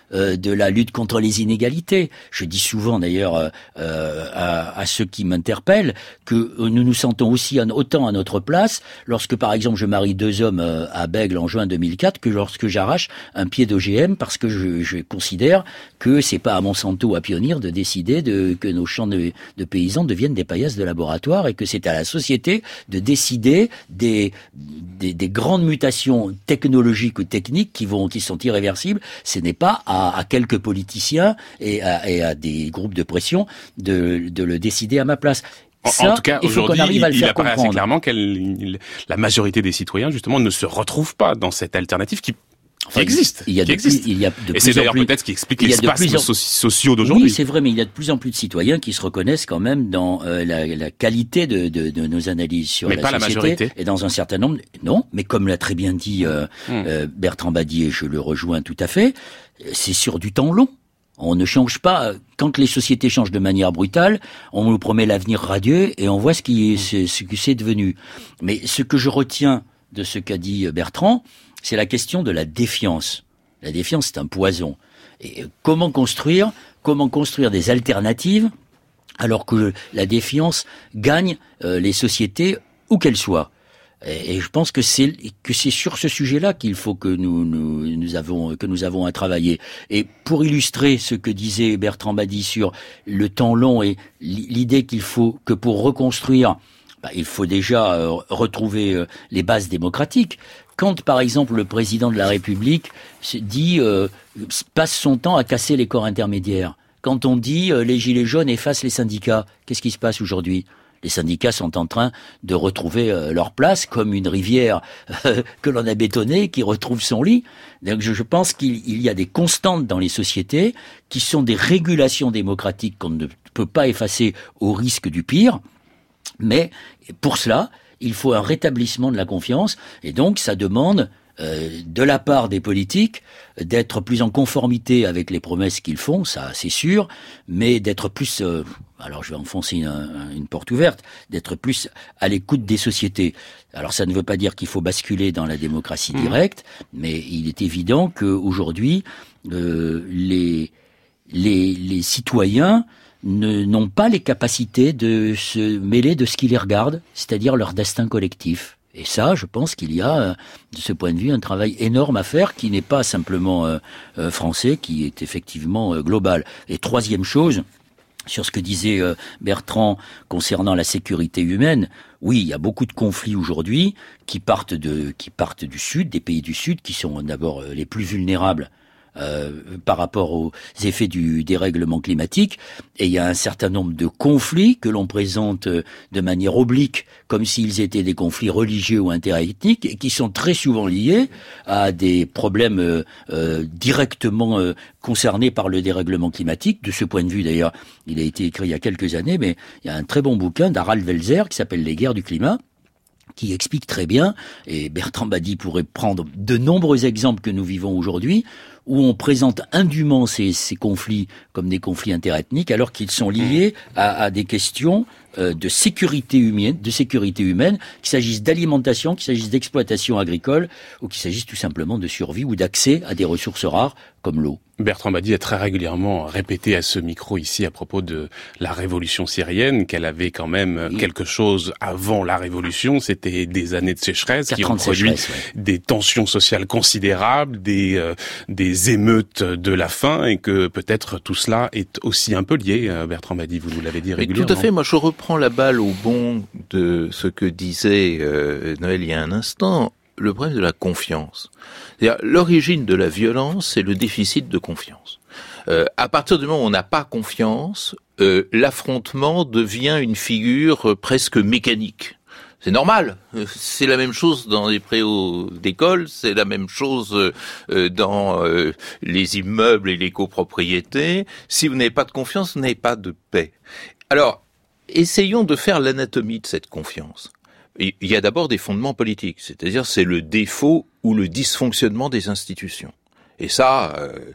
euh, de la lutte contre les inégalités. Je dis souvent d'ailleurs euh, euh, à, à ceux qui m'interpellent que nous nous sentons aussi autant à notre place lorsque par exemple je marie deux hommes euh, à Bègle en juin deux mille quatre que lorsque j'arrache un pied d'O G M parce que je, je considère que c'est pas à Monsanto, à Pionnier de décider de, que nos champs de, de paysans deviennent des paillasses de laboratoire et que c'est à la société de décider des, des, des grandes mutations technologiques ou techniques qui vont, qui sont irréversibles. Ce n'est pas à, à quelques politiciens et à, et à des groupes de pression de, de le décider à ma place. Ça, en tout cas, il faut aujourd'hui, il, il apparaît comprendre. assez clairement que la majorité des citoyens, justement, ne se retrouvent pas dans cette alternative qui Enfin, qui existe, il y a qui de existe. Plus, il y a de et c'est d'ailleurs plus, peut-être ce qui explique les spasmes en... sociaux d'aujourd'hui. Oui, c'est vrai, mais il y a de plus en plus de citoyens qui se reconnaissent quand même dans euh, la, la qualité de, de, de nos analyses sur mais la pas société. La majorité. Et dans un certain nombre, non, mais comme l'a très bien dit euh, mmh. euh, Bertrand Badi, et je le rejoins tout à fait, c'est sur du temps long. On ne change pas. Quand les sociétés changent de manière brutale, on nous promet l'avenir radieux et on voit ce qui est, ce, ce que c'est devenu. Mais ce que je retiens de ce qu'a dit Bertrand, c'est la question de la défiance. La défiance, c'est un poison. Et comment construire, comment construire des alternatives alors que la défiance gagne euh, les sociétés où qu'elles soient. Et, et je pense que c'est que c'est sur ce sujet-là qu'il faut que nous, nous nous avons que nous avons à travailler. Et pour illustrer ce que disait Bertrand Badi sur le temps long et l'idée qu'il faut que pour reconstruire, bah, il faut déjà euh, retrouver euh, les bases démocratiques. Quand, par exemple, le président de la République dit euh, passe son temps à casser les corps intermédiaires, quand on dit euh, les gilets jaunes effacent les syndicats, qu'est-ce qui se passe aujourd'hui ? Les syndicats sont en train de retrouver euh, leur place comme une rivière euh, que l'on a bétonnée qui retrouve son lit. Donc je, je pense qu'il il y a des constantes dans les sociétés qui sont des régulations démocratiques qu'on ne peut pas effacer au risque du pire. Mais pour cela, il faut un rétablissement de la confiance, et donc ça demande euh, de la part des politiques d'être plus en conformité avec les promesses qu'ils font, ça c'est sûr, mais d'être plus, euh, alors je vais enfoncer une, une porte ouverte, d'être plus à l'écoute des sociétés. Alors ça ne veut pas dire qu'il faut basculer dans la démocratie directe, mais il est évident qu'aujourd'hui, euh, les, les, les citoyens ne, n'ont pas les capacités de se mêler de ce qui les regarde, c'est-à-dire leur destin collectif. Et ça, je pense qu'il y a, de ce point de vue, un travail énorme à faire qui n'est pas simplement euh, euh, français, qui est effectivement euh, global. Et troisième chose, sur ce que disait euh, Bertrand concernant la sécurité humaine, oui, il y a beaucoup de conflits aujourd'hui qui partent de, qui partent du Sud, des pays du Sud, qui sont d'abord euh, les plus vulnérables Euh, par rapport aux effets du dérèglement climatique, et il y a un certain nombre de conflits que l'on présente de manière oblique comme s'ils étaient des conflits religieux ou interethniques et qui sont très souvent liés à des problèmes euh, euh, directement euh, concernés par le dérèglement climatique. De ce point de vue d'ailleurs, il a été écrit il y a quelques années, mais il y a un très bon bouquin d'Harald Welzer qui s'appelle Les guerres du climat, qui explique très bien, et Bertrand Badi pourrait prendre de nombreux exemples que nous vivons aujourd'hui, où on présente indûment ces, ces conflits comme des conflits interethniques, alors qu'ils sont liés à, à des questions euh, de sécurité humaine, de sécurité humaine, qu'il s'agisse d'alimentation, qu'il s'agisse d'exploitation agricole, ou qu'il s'agisse tout simplement de survie ou d'accès à des ressources rares comme l'eau. Bertrand Badi a très régulièrement répété à ce micro ici à propos de la révolution syrienne, qu'elle avait quand même oui. quelque chose avant la révolution, c'était des années de sécheresse qui ont produit ouais. des tensions sociales considérables, des, euh, des émeutes de la faim, et que peut-être tout cela est aussi un peu lié, Bertrand Badi, vous nous l'avez dit régulièrement. Mais tout à fait, moi je reprends la balle au bond de ce que disait euh, Noël il y a un instant. Le problème de la confiance. C'est-à-dire, l'origine de la violence, c'est le déficit de confiance. Euh, à partir du moment où on n'a pas confiance, euh, l'affrontement devient une figure presque mécanique. C'est normal. C'est la même chose dans les préaux d'école, c'est la même chose euh, dans euh, les immeubles et les copropriétés. Si vous n'avez pas de confiance, vous n'avez pas de paix. Alors, essayons de faire l'anatomie de cette confiance. Il y a d'abord des fondements politiques, c'est-à-dire c'est le défaut ou le dysfonctionnement des institutions. Et ça, euh,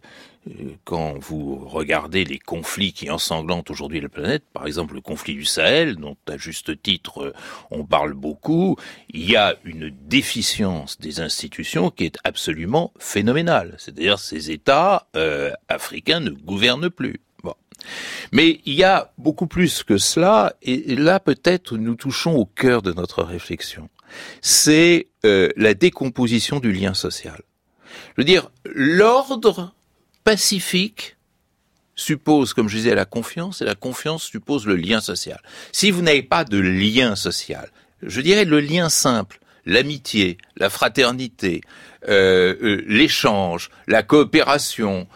Quand vous regardez les conflits qui ensanglantent aujourd'hui la planète, par exemple le conflit du Sahel, dont à juste titre on parle beaucoup, il y a une déficience des institutions qui est absolument phénoménale. C'est-à-dire ces États euh, africains ne gouvernent plus. Bon. Mais il y a beaucoup plus que cela, et là peut-être nous touchons au cœur de notre réflexion. C'est euh, la décomposition du lien social. Je veux dire, l'ordre pacifique suppose, comme je disais, la confiance, et la confiance suppose le lien social. Si vous n'avez pas de lien social, je dirais le lien simple, l'amitié, la fraternité, euh, euh, l'échange, la coopération,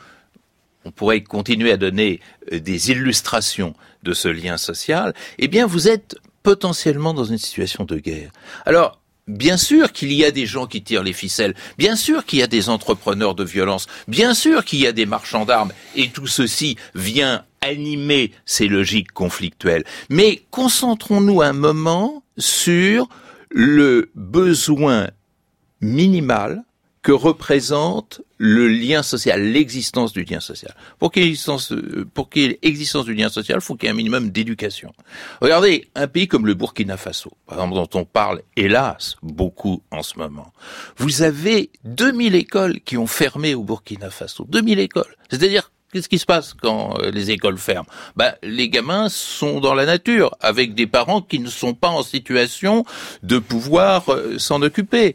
on pourrait continuer à donner euh, des illustrations de ce lien social, eh bien vous êtes potentiellement dans une situation de guerre. Alors, bien sûr qu'il y a des gens qui tirent les ficelles, bien sûr qu'il y a des entrepreneurs de violence, bien sûr qu'il y a des marchands d'armes, et tout ceci vient animer ces logiques conflictuelles. Mais concentrons-nous un moment sur le besoin minimal que représente le lien social, l'existence du lien social. Pour qu'il y ait existence, pour qu'il y ait existence du lien social, il faut qu'il y ait un minimum d'éducation. Regardez, un pays comme le Burkina Faso, par exemple, dont on parle, hélas, beaucoup en ce moment. Vous avez deux mille écoles qui ont fermé au Burkina Faso. deux mille écoles. C'est-à-dire, qu'est-ce qui se passe quand les écoles ferment? Ben, les gamins sont dans la nature, avec des parents qui ne sont pas en situation de pouvoir euh, s'en occuper.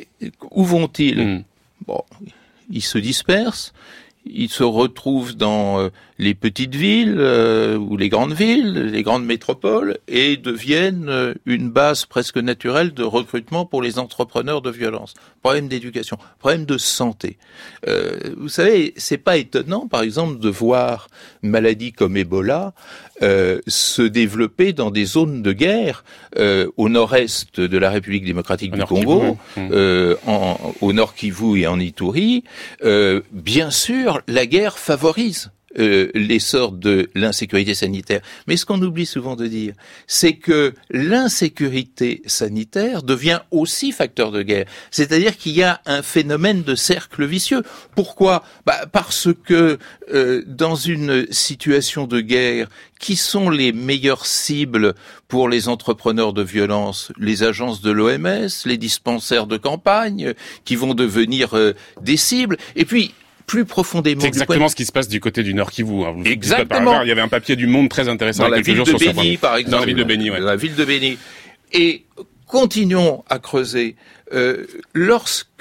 Où vont-ils? mmh. Bon, ils se dispersent, ils se retrouvent dans euh, les petites villes euh, ou les grandes villes, les grandes métropoles, et deviennent euh, une base presque naturelle de recrutement pour les entrepreneurs de violence. Problème d'éducation, problème de santé. Euh, vous savez, c'est pas étonnant, par exemple, de voir une maladie comme Ebola euh, se développer dans des zones de guerre euh, au nord-est de la République démocratique du Congo, euh, en, au nord Kivu et en Ituri. Euh, bien sûr, la guerre favorise Euh, l'essor de l'insécurité sanitaire. Mais ce qu'on oublie souvent de dire, c'est que l'insécurité sanitaire devient aussi facteur de guerre. C'est-à-dire qu'il y a un phénomène de cercle vicieux. Pourquoi ? Bah, parce que euh, dans une situation de guerre, qui sont les meilleures cibles pour les entrepreneurs de violence? Les agences de l'O M S, les dispensaires de campagne, qui vont devenir euh, des cibles. Et puis, plus profondément. C'est exactement point... ce qui se passe du côté du Nord Kivu. Hein. Exactement. Il y avait un papier du Monde très intéressant dans il y a quelques jours sur ça. Dans la ville de Béni, par exemple. Dans la ville de Béni, ouais. Dans la ville de Béni. Et continuons à creuser. Euh, lorsque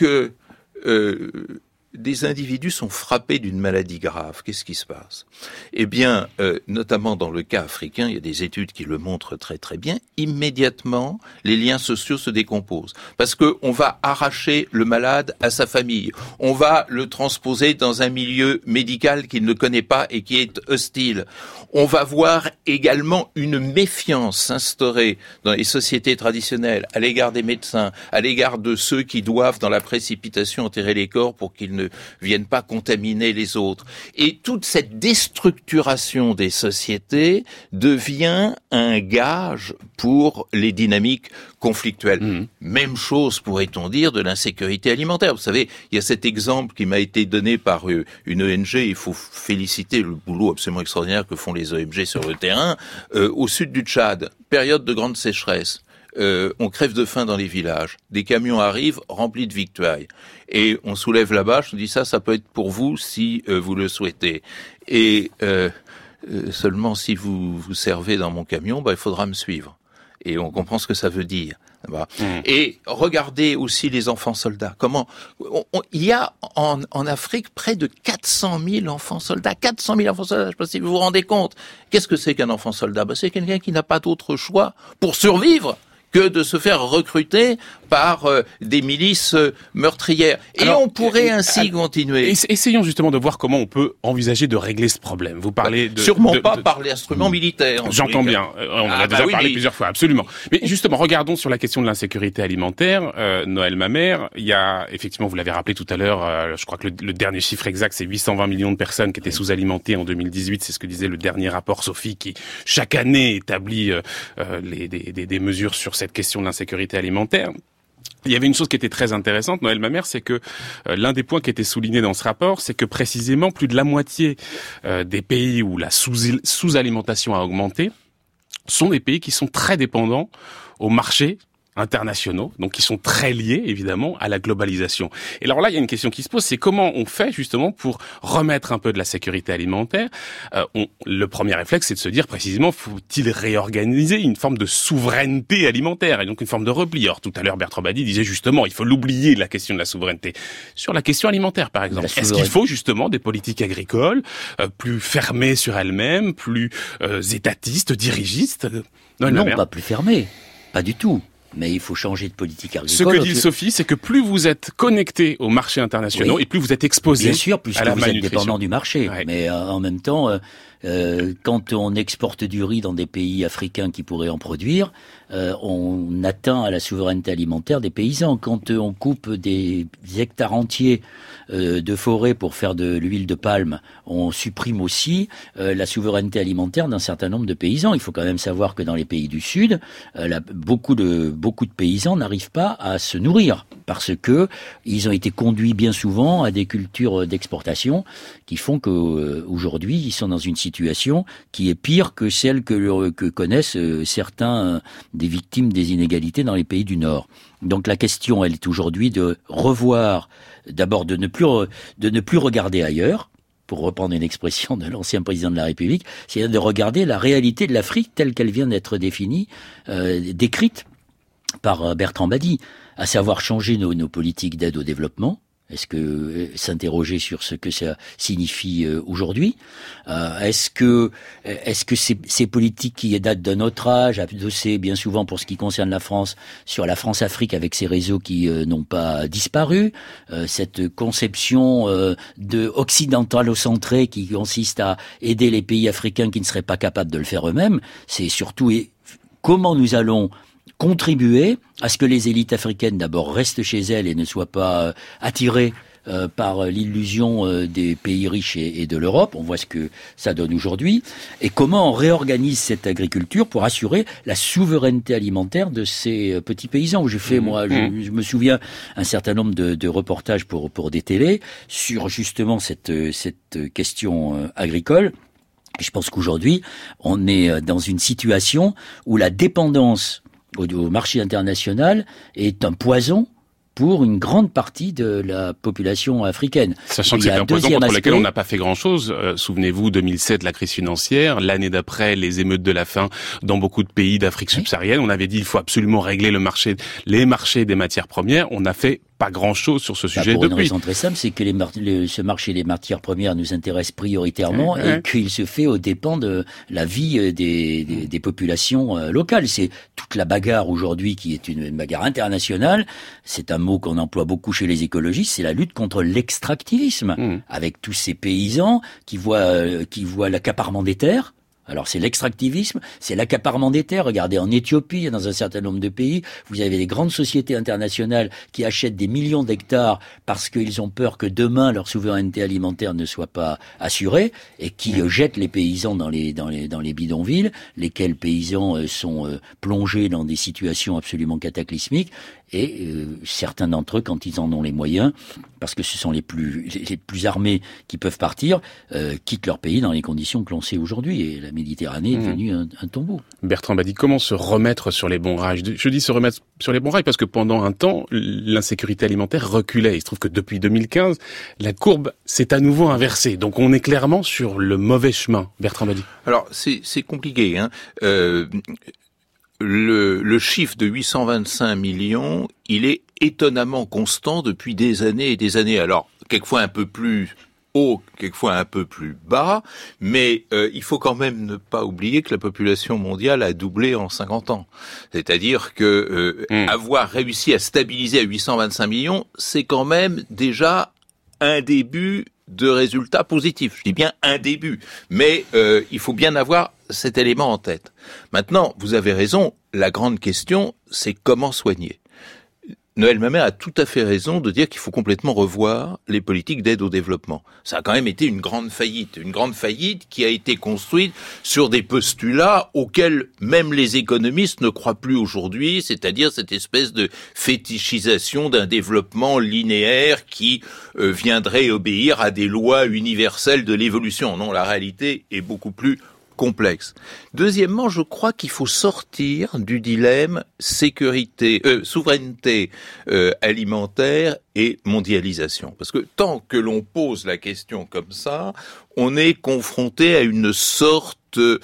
euh, des individus sont frappés d'une maladie grave, qu'est-ce qui se passe? Eh bien, euh, notamment dans le cas africain, il y a des études qui le montrent très très bien, immédiatement, les liens sociaux se décomposent. Parce que on va arracher le malade à sa famille. On va le transposer dans un milieu médical qu'il ne connaît pas et qui est hostile. On va voir également une méfiance s'instaurer dans les sociétés traditionnelles à l'égard des médecins, à l'égard de ceux qui doivent, dans la précipitation, enterrer les corps pour qu'ils ne viennent pas contaminer les autres. Et toute cette déstructuration des sociétés devient un gage pour les dynamiques conflictuelles. Mmh. Même chose, pourrait-on dire, de l'insécurité alimentaire. Vous savez, il y a cet exemple qui m'a été donné par une O N G, il faut féliciter le boulot absolument extraordinaire que font les O N G sur le terrain, euh, au sud du Tchad, période de grande sécheresse. Euh, on crève de faim dans les villages. Des camions arrivent remplis de victuailles. Et on soulève la bâche, on dit ça, ça peut être pour vous si euh, vous le souhaitez. Et euh, euh, seulement si vous vous servez dans mon camion, bah, il faudra me suivre. Et on comprend ce que ça veut dire. Bah. Mmh. Et regardez aussi les enfants soldats. Comment on, on, il y a en, en Afrique près de quatre cent mille enfants soldats. quatre cent mille enfants soldats, je ne sais pas si vous vous rendez compte. Qu'est-ce que c'est qu'un enfant soldat? Bah, c'est quelqu'un qui n'a pas d'autre choix pour survivre que de se faire recruter par euh, des milices euh, meurtrières. Et alors, on pourrait ainsi euh, continuer. Essayons justement de voir comment on peut envisager de régler ce problème. Vous parlez de... Sûrement de, pas de, par les instruments militaires. J'entends bien. On en ah, a déjà bah oui, parlé oui. plusieurs fois, absolument. Mais justement, regardons sur la question de l'insécurité alimentaire. Euh, Noël Mamère, il y a, effectivement, vous l'avez rappelé tout à l'heure, euh, je crois que le, le dernier chiffre exact, c'est huit cent vingt millions de personnes qui étaient sous-alimentées en deux mille dix-huit. C'est ce que disait le dernier rapport Sophie, qui, chaque année, établit euh, les, des, des, des mesures sur cette question de l'insécurité alimentaire. Il y avait une chose qui était très intéressante, Noël Mamère, c'est que euh, l'un des points qui était souligné dans ce rapport, c'est que précisément plus de la moitié euh, des pays où la sous- sous-alimentation a augmenté sont des pays qui sont très dépendants au marché internationaux, donc qui sont très liés évidemment à la globalisation. Et alors là, il y a une question qui se pose, c'est comment on fait justement pour remettre un peu de la sécurité alimentaire. Euh, on, le premier réflexe, c'est de se dire précisément, faut-il réorganiser une forme de souveraineté alimentaire et donc une forme de repli. Alors tout à l'heure, Bertrand Badi disait justement, il faut l'oublier la question de la souveraineté. Sur la question alimentaire, par exemple, est-ce qu'il faut justement des politiques agricoles euh, plus fermées sur elles-mêmes, plus euh, étatistes, dirigistes? Non, non pas plus fermées, pas du tout. Mais il faut changer de politique agricole. Ce que dit Sophie, c'est que plus vous êtes connecté aux marchés internationaux oui. et plus vous êtes exposé à la malnutrition. Bien sûr, plus vous êtes dépendant du marché. Ouais. Mais euh, en même temps, euh, euh, quand on exporte du riz dans des pays africains qui pourraient en produire, euh, on atteint à la souveraineté alimentaire des paysans. Quand euh, on coupe des hectares entiers euh, de forêt pour faire de l'huile de palme, on supprime aussi euh, la souveraineté alimentaire d'un certain nombre de paysans. Il faut quand même savoir que dans les pays du Sud, euh, la, beaucoup de beaucoup de paysans n'arrivent pas à se nourrir parce que ils ont été conduits bien souvent à des cultures d'exportation qui font que euh, aujourd'hui ils sont dans une situation qui est pire que celle que, que connaissent euh, certains euh, des victimes des inégalités dans les pays du Nord. Donc la question, elle est aujourd'hui de revoir, d'abord de ne plus de ne plus regarder ailleurs, pour reprendre une expression de l'ancien président de la République, c'est de regarder la réalité de l'Afrique telle qu'elle vient d'être définie, euh, décrite par Bertrand Badi, à savoir changer nos, nos politiques d'aide au développement. Est-ce que euh, s'interroger sur ce que ça signifie euh, aujourd'hui euh, Est-ce que est-ce que ces, ces politiques qui datent d'un autre âge, adossées bien souvent pour ce qui concerne la France sur la France-Afrique avec ses réseaux qui euh, n'ont pas disparu, euh, cette conception euh, de occidentalo-centrée qui consiste à aider les pays africains qui ne seraient pas capables de le faire eux-mêmes, c'est surtout comment nous allons contribuer à ce que les élites africaines d'abord restent chez elles et ne soient pas euh, attirées euh, par l'illusion euh, des pays riches et, et de l'Europe. On voit ce que ça donne aujourd'hui. Et comment on réorganise cette agriculture pour assurer la souveraineté alimentaire de ces euh, petits paysans. Où j'ai fait, mmh, moi, mmh. je, je me souviens, un certain nombre de, de reportages pour, pour des télés sur justement cette, cette question euh, agricole. Et je pense qu'aujourd'hui, on est dans une situation où la dépendance au marché international est un poison pour une grande partie de la population africaine. Sachant que c'est un poison contre lequel on n'a pas fait grand-chose. Euh, souvenez-vous, deux mille sept, la crise financière. L'année d'après, les émeutes de la faim dans beaucoup de pays d'Afrique subsaharienne. On avait dit il faut absolument régler le marché, les marchés des matières premières. On a fait pas grand-chose sur ce sujet bah pour depuis. Pour une raison très simple, c'est que les mar- le, ce marché des matières premières nous intéresse prioritairement mmh. et qu'il se fait aux dépens de la vie des, des, des populations euh, locales. C'est toute la bagarre aujourd'hui qui est une, une bagarre internationale. C'est un mot qu'on emploie beaucoup chez les écologistes. C'est la lutte contre l'extractivisme, mmh. avec tous ces paysans qui voient, euh, qui voient l'accaparement des terres. Alors c'est l'extractivisme, c'est l'accaparement des terres. Regardez en Éthiopie, dans un certain nombre de pays, vous avez des grandes sociétés internationales qui achètent des millions d'hectares parce qu'ils ont peur que demain leur souveraineté alimentaire ne soit pas assurée et qui mmh. jettent les paysans dans les dans les dans les bidonvilles, lesquels paysans euh, sont euh, plongés dans des situations absolument cataclysmiques. Et euh, certains d'entre eux, quand ils en ont les moyens, parce que ce sont les plus les plus armés qui peuvent partir, euh, quittent leur pays dans les conditions que l'on sait aujourd'hui. Et la Méditerranée est devenue mmh. un, un tombeau. Bertrand Badi, comment se remettre sur les bons rails ? Je dis se remettre sur les bons rails parce que pendant un temps, l'insécurité alimentaire reculait. Il se trouve que depuis deux mille quinze, la courbe s'est à nouveau inversée. Donc on est clairement sur le mauvais chemin. Bertrand Badi. Alors c'est c'est compliqué, hein. Euh, Le, le chiffre de huit cent vingt-cinq millions, il est étonnamment constant depuis des années et des années. Alors, quelquefois un peu plus haut, quelquefois un peu plus bas, mais euh, il faut quand même ne pas oublier que la population mondiale a doublé en cinquante ans. C'est-à-dire que euh, mmh. avoir réussi à stabiliser à huit cent vingt-cinq millions, c'est quand même déjà un début de résultats positifs. Je dis bien un début, mais euh, il faut bien avoir cet élément en tête. Maintenant, vous avez raison, la grande question, c'est comment soigner. Noël Mamère a tout à fait raison de dire qu'il faut complètement revoir les politiques d'aide au développement. Ça a quand même été une grande faillite, une grande faillite qui a été construite sur des postulats auxquels même les économistes ne croient plus aujourd'hui, c'est-à-dire cette espèce de fétichisation d'un développement linéaire qui euh, viendrait obéir à des lois universelles de l'évolution. Non, la réalité est beaucoup plus complexe. Deuxièmement, je crois qu'il faut sortir du dilemme sécurité, euh, souveraineté euh, alimentaire et mondialisation. Parce que tant que l'on pose la question comme ça, on est confronté à une sorte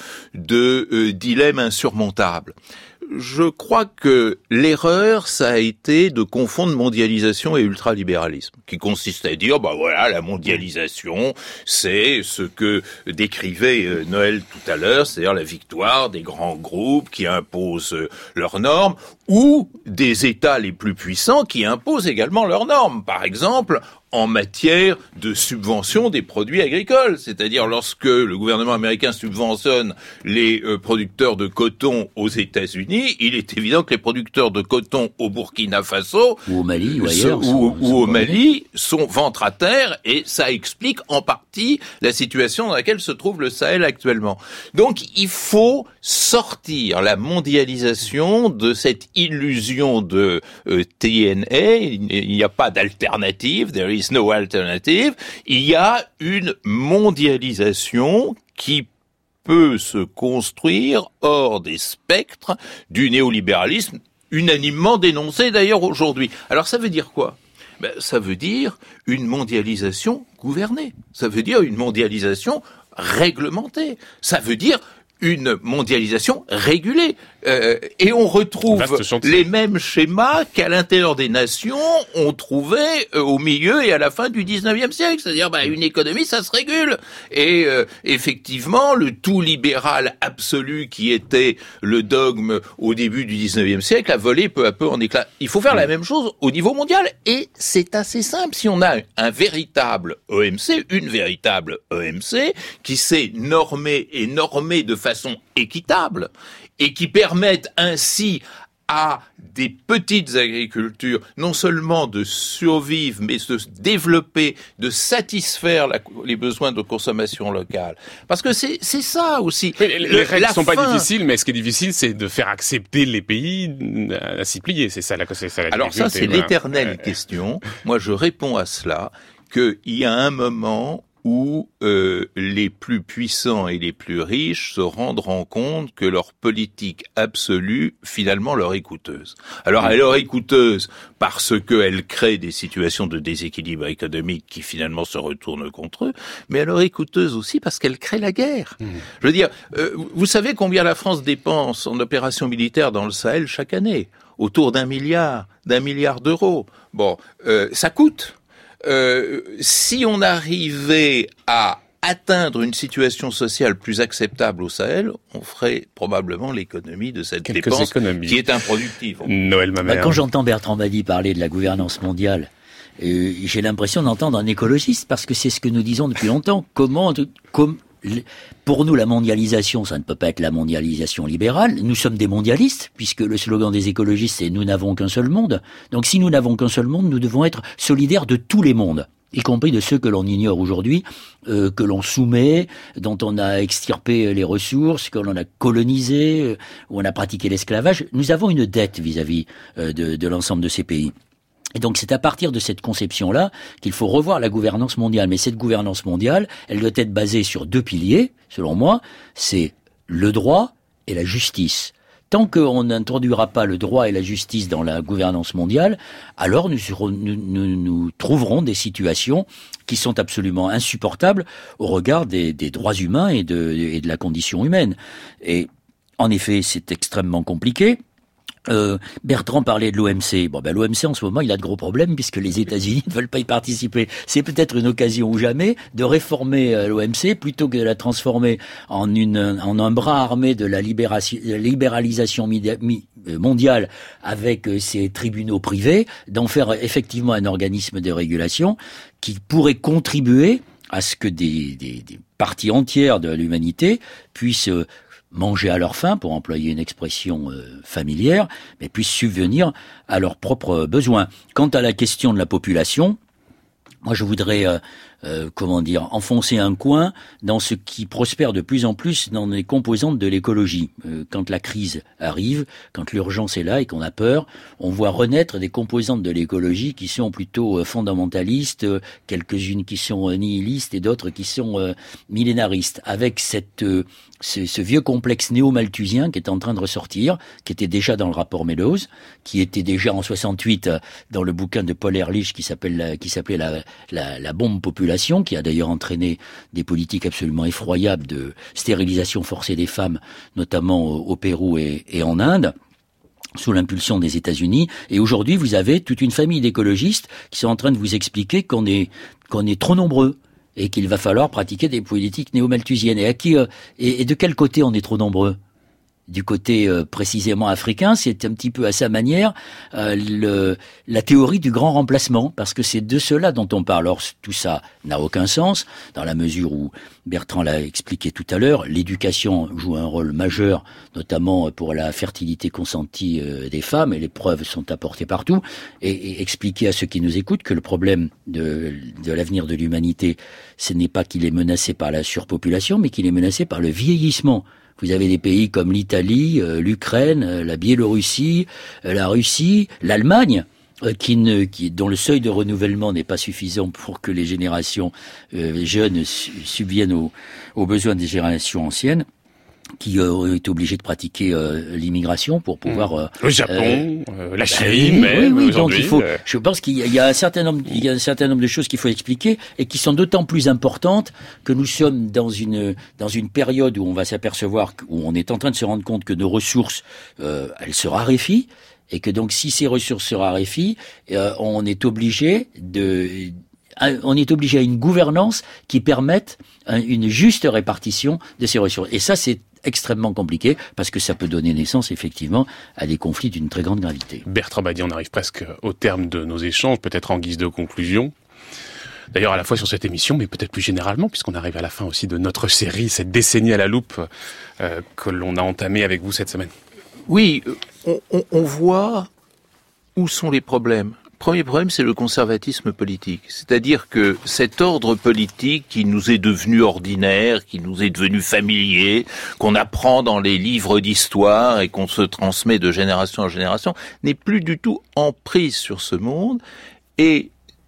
de euh, dilemme insurmontable. Je crois que l'erreur, ça a été de confondre mondialisation et ultralibéralisme, qui consiste à dire, bah voilà, la mondialisation, c'est ce que décrivait Noël tout à l'heure, c'est-à-dire la victoire des grands groupes qui imposent leurs normes, ou des États les plus puissants qui imposent également leurs normes. Par exemple, en matière de subvention des produits agricoles. C'est-à-dire lorsque le gouvernement américain subventionne les euh, producteurs de coton aux États-Unis, il est évident que les producteurs de coton au Burkina Faso ou au Mali ou ailleurs, ou, sont, ou au Mali sont ventre à terre, et ça explique en partie la situation dans laquelle se trouve le Sahel actuellement. Donc il faut sortir la mondialisation de cette illusion de euh, T N A. Il n'y a pas d'alternative, there is no alternative. Il y a une mondialisation qui peut se construire hors des spectres du néolibéralisme, unanimement dénoncé d'ailleurs aujourd'hui. Alors ça veut dire quoi ? Ben, ça veut dire une mondialisation gouvernée. Ça veut dire une mondialisation réglementée. Ça veut dire une mondialisation régulée. Euh, et on retrouve les mêmes schémas qu'à l'intérieur des nations on trouvait euh, au milieu et à la fin du dix-neuvième siècle. C'est-à-dire, bah, une économie, ça se régule. Et euh, effectivement, le tout libéral absolu qui était le dogme au début du dix-neuvième siècle a volé peu à peu en éclats. Il faut faire la même chose au niveau mondial. Et c'est assez simple. Si on a un véritable O M C, une véritable O M C, qui s'est normée et normée de façon équitable, et qui permettent ainsi à des petites agricultures non seulement de survivre, mais de se développer, de satisfaire la, les besoins de consommation locale. Parce que c'est, c'est ça aussi. Mais les, les règles ne sont fin... pas difficiles, mais ce qui est difficile, c'est de faire accepter les pays à s'y plier. C'est ça la, c'est ça, la Alors ça, c'est voilà. l'éternelle euh... question. Moi, je réponds à cela qu'il y a un moment où euh, les plus puissants et les plus riches se rendront compte que leur politique absolue, finalement, leur est coûteuse. Alors, elle leur est coûteuse parce qu'elle crée des situations de déséquilibre économique qui, finalement, se retournent contre eux, mais elle leur est coûteuse aussi parce qu'elle crée la guerre. Mmh. Je veux dire, euh, vous savez combien la France dépense en opérations militaires dans le Sahel chaque année ? Autour d'un milliard, d'un milliard d'euros. Bon, euh, ça coûte. Euh, si on arrivait à atteindre une situation sociale plus acceptable au Sahel, on ferait probablement l'économie de cette Quelques dépense économies. Qui est improductive. Noël Mamère. Bah, quand j'entends Bertrand Badi parler de la gouvernance mondiale, euh, j'ai l'impression d'entendre un écologiste, parce que c'est ce que nous disons depuis longtemps. Comment, comme, pour nous, la mondialisation, ça ne peut pas être la mondialisation libérale. Nous sommes des mondialistes, puisque le slogan des écologistes, c'est « nous n'avons qu'un seul monde ». Donc si nous n'avons qu'un seul monde, nous devons être solidaires de tous les mondes, y compris de ceux que l'on ignore aujourd'hui, euh, que l'on soumet, dont on a extirpé les ressources, que l'on a colonisé, euh, où on a pratiqué l'esclavage. Nous avons une dette vis-à-vis euh, de, de l'ensemble de ces pays. Et donc c'est à partir de cette conception-là qu'il faut revoir la gouvernance mondiale. Mais cette gouvernance mondiale, elle doit être basée sur deux piliers, selon moi, c'est le droit et la justice. Tant qu'on n'introduira pas le droit et la justice dans la gouvernance mondiale, alors nous, serons, nous, nous, nous trouverons des situations qui sont absolument insupportables au regard des, des droits humains et de, et de la condition humaine. Et en effet, c'est extrêmement compliqué. Euh, Bertrand parlait de l'O M C. Bon, ben l'O M C en ce moment, il a de gros problèmes puisque les États-Unis ne veulent pas y participer. C'est peut-être une occasion ou jamais de réformer euh, l'O M C plutôt que de la transformer en une en un bras armé de la libération, libéralisation mondiale avec euh, ses tribunaux privés, d'en faire effectivement un organisme de régulation qui pourrait contribuer à ce que des, des, des parties entières de l'humanité puissent euh, manger à leur faim, pour employer une expression euh, familière, mais puissent subvenir à leurs propres besoins. Quant à la question de la population, moi je voudrais, euh, euh, comment dire, enfoncer un coin dans ce qui prospère de plus en plus dans les composantes de l'écologie. Euh, quand la crise arrive, quand l'urgence est là et qu'on a peur, on voit renaître des composantes de l'écologie qui sont plutôt euh, fondamentalistes, euh, quelques-unes qui sont euh, nihilistes et d'autres qui sont euh, millénaristes, avec cette euh, ce, ce vieux complexe néo-malthusien qui est en train de ressortir, qui était déjà dans le rapport Meadows, qui était déjà en soixante-huit euh, dans le bouquin de Paul Ehrlich qui s'appelle qui s'appelait la, la, la bombe population, qui a d'ailleurs entraîné des politiques absolument effroyables de stérilisation forcée des femmes, notamment au, au Pérou et, et en Inde, sous l'impulsion des États-Unis. Et aujourd'hui, vous avez toute une famille d'écologistes qui sont en train de vous expliquer qu'on est qu'on est trop nombreux et qu'il va falloir pratiquer des politiques néo-malthusiennes. Et à qui euh, et, et de quel côté on est trop nombreux ? Du côté euh, précisément africain, c'est un petit peu à sa manière euh, le, la théorie du grand remplacement, parce que c'est de cela dont on parle. Or, tout ça n'a aucun sens, dans la mesure où, Bertrand l'a expliqué tout à l'heure, l'éducation joue un rôle majeur, notamment pour la fertilité consentie euh, des femmes, et les preuves sont apportées partout, et, et expliquer à ceux qui nous écoutent que le problème de, de l'avenir de l'humanité, ce n'est pas qu'il est menacé par la surpopulation, mais qu'il est menacé par le vieillissement. Vous avez des pays comme l'Italie, euh, l'Ukraine, euh, la Biélorussie, euh, la Russie, l'Allemagne, euh, qui ne, qui, dont le seuil de renouvellement n'est pas suffisant pour que les générations euh, jeunes su, subviennent aux, aux besoins des générations anciennes, qui euh, ont été obligés de pratiquer euh, l'immigration pour pouvoir... Euh, le Japon, euh, la Chine, oui, mais oui, oui, aujourd'hui... donc il faut, je pense qu'il y a, il y a un certain nombre, il y a un certain nombre de choses qu'il faut expliquer et qui sont d'autant plus importantes que nous sommes dans une dans une période où on va s'apercevoir, où on est en train de se rendre compte que nos ressources, euh, elles se raréfient, et que donc si ces ressources se raréfient, euh, on est obligé de... on est obligé à une gouvernance qui permette une juste répartition de ces ressources. Et ça, c'est extrêmement compliqué, parce que ça peut donner naissance, effectivement, à des conflits d'une très grande gravité. Bertrand Badi, on arrive presque au terme de nos échanges, peut-être en guise de conclusion. D'ailleurs, à la fois sur cette émission, mais peut-être plus généralement, puisqu'on arrive à la fin aussi de notre série, cette décennie à la loupe euh, que l'on a entamée avec vous cette semaine. Oui, on, on, on voit où sont les problèmes. Le premier problème, c'est le conservatisme politique. C'est-à-dire que cet ordre politique qui nous est devenu ordinaire, qui nous est devenu familier, qu'on apprend dans les livres d'histoire et qu'on se transmet de génération en génération, n'est plus du tout en prise sur ce monde. Et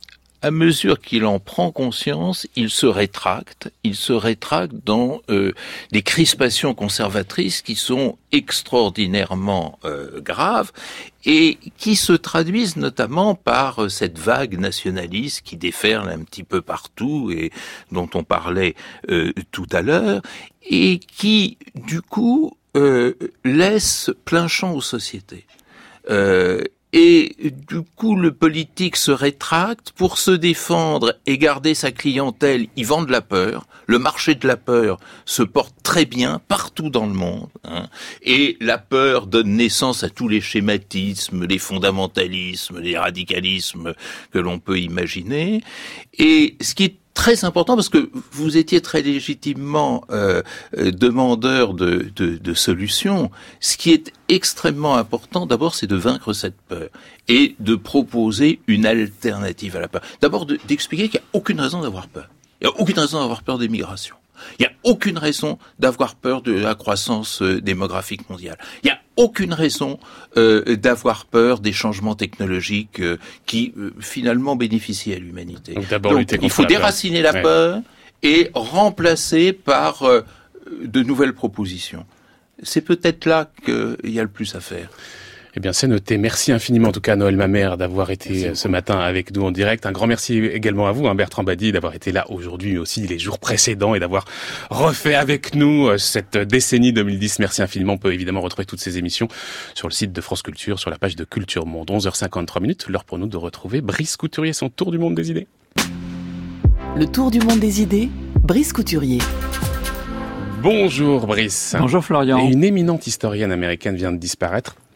à mesure qu'il en prend conscience, il se rétracte. Il se rétracte dans euh, des crispations conservatrices qui sont extraordinairement euh, graves et qui se traduisent notamment par euh, cette vague nationaliste qui déferle un petit peu partout et dont on parlait euh, tout à l'heure, et qui, du coup, euh, laisse plein champ aux sociétés. Euh, Et du coup, le politique se rétracte pour se défendre et garder sa clientèle. Il vend de la peur. Le marché de la peur se porte très bien partout dans le monde, hein. Et la peur donne naissance à tous les schématismes, les fondamentalismes, les radicalismes que l'on peut imaginer. Et ce qui est très important, parce que vous étiez très légitimement euh, euh, demandeur de, de, de solutions. Ce qui est extrêmement important, d'abord, c'est de vaincre cette peur et de proposer une alternative à la peur. D'abord, de, d'expliquer qu'il n'y a aucune raison d'avoir peur. Il n'y a aucune raison d'avoir peur des migrations. Il n'y a aucune raison d'avoir peur de la croissance euh, démographique mondiale. Il n'y a aucune raison euh, d'avoir peur des changements technologiques euh, qui euh, finalement bénéficient à l'humanité. Donc, d'abord, Donc il faut la déraciner peur. la peur ouais. et remplacer par euh, de nouvelles propositions. C'est peut-être là qu'il y a le plus à faire. Eh bien, c'est noté. Merci infiniment, en tout cas, à Noël Mamère d'avoir été merci ce matin avec nous en direct. Un grand merci également à vous, hein, Bertrand Badi, d'avoir été là aujourd'hui, mais aussi les jours précédents, et d'avoir refait avec nous cette décennie deux mille dix. Merci infiniment. On peut évidemment retrouver toutes ces émissions sur le site de France Culture, sur la page de Culture Monde. onze heures cinquante-trois minutes, l'heure pour nous de retrouver Brice Couturier, son Tour du Monde des idées. Le Tour du Monde des idées, Brice Couturier. Bonjour Brice. Bonjour Florian. Et une éminente historienne américaine vient de disparaître.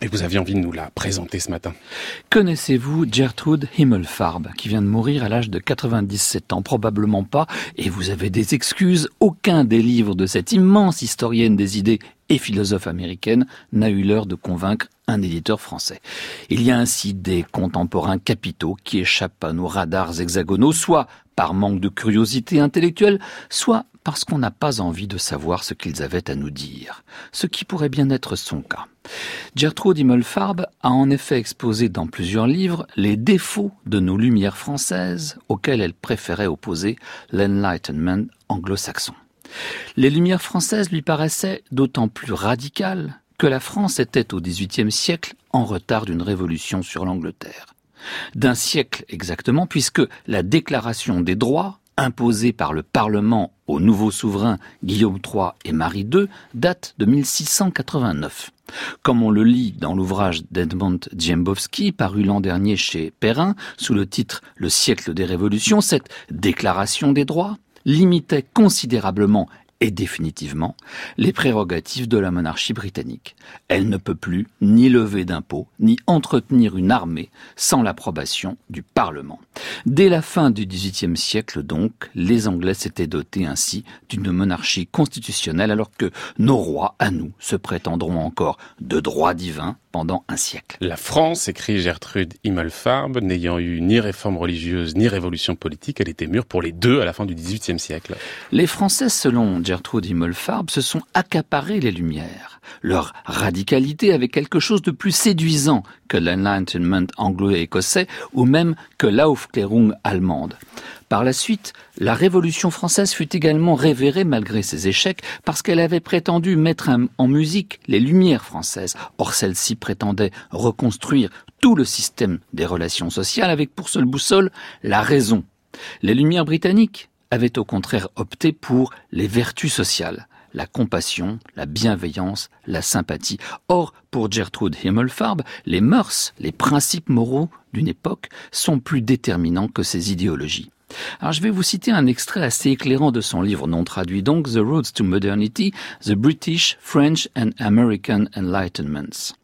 Et vous aviez envie de nous la présenter ce matin. Connaissez-vous Gertrude Himmelfarb, qui vient de mourir à l'âge de quatre-vingt-dix-sept ans? Probablement pas, et vous avez des excuses. Aucun des livres de cette immense historienne des idées et philosophe américaine n'a eu l'heure de convaincre un éditeur français. Il y a ainsi des contemporains capitaux qui échappent à nos radars hexagonaux, soit par manque de curiosité intellectuelle, soit parce qu'on n'a pas envie de savoir ce qu'ils avaient à nous dire, ce qui pourrait bien être son cas. Gertrude Himmelfarb a en effet exposé dans plusieurs livres les défauts de nos Lumières françaises auxquelles elle préférait opposer l'Enlightenment anglo-saxon. Les Lumières françaises lui paraissaient d'autant plus radicales que la France était au dix-huitième siècle en retard d'une révolution sur l'Angleterre. D'un siècle exactement, puisque la Déclaration des droits imposée par le Parlement aux nouveaux souverains Guillaume trois et Marie deux date de mille six cent quatre-vingt-neuf. Comme on le lit dans l'ouvrage d'Edmond Djembowski, paru l'an dernier chez Perrin, sous le titre « Le siècle des révolutions », cette Déclaration des droits limitait considérablement et définitivement les prérogatives de la monarchie britannique. Elle ne peut plus ni lever d'impôts, ni entretenir une armée sans l'approbation du Parlement. Dès la fin du dix-huitième siècle donc, les Anglais s'étaient dotés ainsi d'une monarchie constitutionnelle alors que nos rois, à nous, se prétendront encore de droit divin pendant un siècle. La France, écrit Gertrude Himmelfarb, n'ayant eu ni réforme religieuse ni révolution politique, elle était mûre pour les deux à la fin du dix-huitième siècle. Les Français, selon Gertrude Himmelfarb, se sont accaparés les Lumières. Leur radicalité avait quelque chose de plus séduisant que l'Enlightenment anglo-écossais ou même que l'Aufklärung allemande. Par la suite, la Révolution française fut également révérée malgré ses échecs parce qu'elle avait prétendu mettre en musique les Lumières françaises. Or, celle-ci prétendait reconstruire tout le système des relations sociales avec pour seule boussole la raison. Les Lumières britanniques avaient au contraire opté pour les vertus sociales, la compassion, la bienveillance, la sympathie. Or, pour Gertrude Himmelfarb, les mœurs, les principes moraux d'une époque sont plus déterminants que ces idéologies. Alors je vais vous citer un extrait assez éclairant de son livre non traduit donc, The Roads to Modernity, The British, French and American Enlightenments.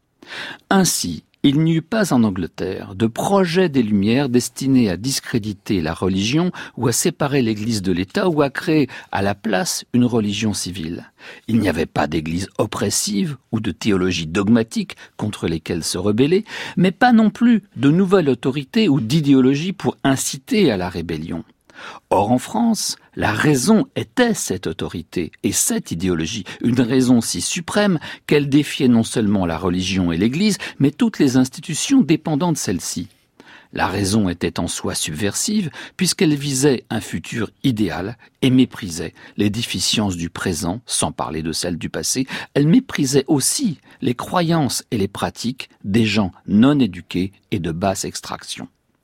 Ainsi, il n'y eut pas en Angleterre de projet des Lumières destiné à discréditer la religion ou à séparer l'Église de l'État ou à créer à la place une religion civile. Il n'y avait pas d'Église oppressive ou de théologie dogmatique contre lesquelles se rebeller, mais pas non plus de nouvelle autorité ou d'idéologie pour inciter à la rébellion. Or, en France, la raison était cette autorité et cette idéologie, une raison si suprême qu'elle défiait non seulement la religion et l'Église, mais toutes les institutions dépendant de celle-ci. La raison était en soi subversive, puisqu'elle visait un futur idéal et méprisait les déficiences du présent, sans parler de celles du passé. Elle méprisait aussi les croyances et les pratiques des gens non éduqués et de basse extraction.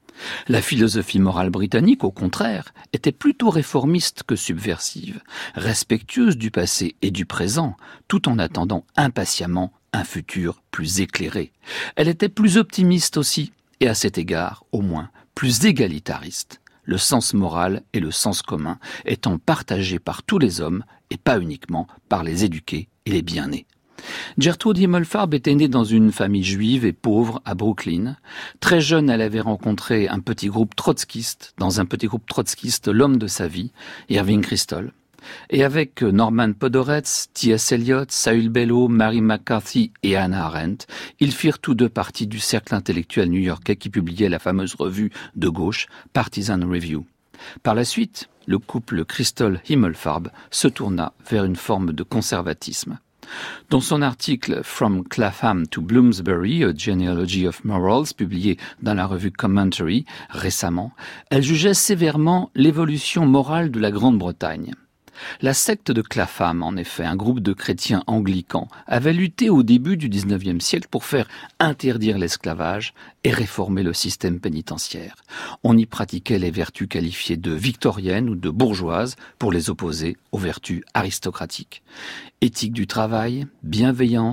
La philosophie morale britannique, au contraire, était plutôt réformiste que subversive, respectueuse du passé et du présent, tout en attendant impatiemment un futur plus éclairé. Elle était plus optimiste aussi, et à cet égard, au moins, plus égalitariste, le sens moral et le sens commun étant partagés par tous les hommes et pas uniquement par les éduqués et les bien-nés. Gertrude Himmelfarb était née dans une famille juive et pauvre à Brooklyn. Très jeune, elle avait rencontré un petit groupe trotskiste, dans un petit groupe trotskiste, l'homme de sa vie, Irving Kristol. Et avec Norman Podhoretz, T S Eliot, Saul Bellow, Mary McCarthy et Hannah Arendt, ils firent tous deux partie du cercle intellectuel new-yorkais qui publiait la fameuse revue de gauche, Partisan Review. Par la suite, le couple Kristol-Himmelfarb se tourna vers une forme de conservatisme. Dans son article « From Clapham to Bloomsbury, A Genealogy of Morals » publié dans la revue Commentary récemment, elle jugeait sévèrement l'évolution morale de la Grande-Bretagne. La secte de Clapham, en effet, un groupe de chrétiens anglicans, avait lutté au début du dix-neuvième siècle pour faire interdire l'esclavage et réformer le système pénitentiaire. On y pratiquait les vertus qualifiées de victoriennes ou de bourgeoises pour les opposer aux vertus aristocratiques. Éthique du travail, bienveillance,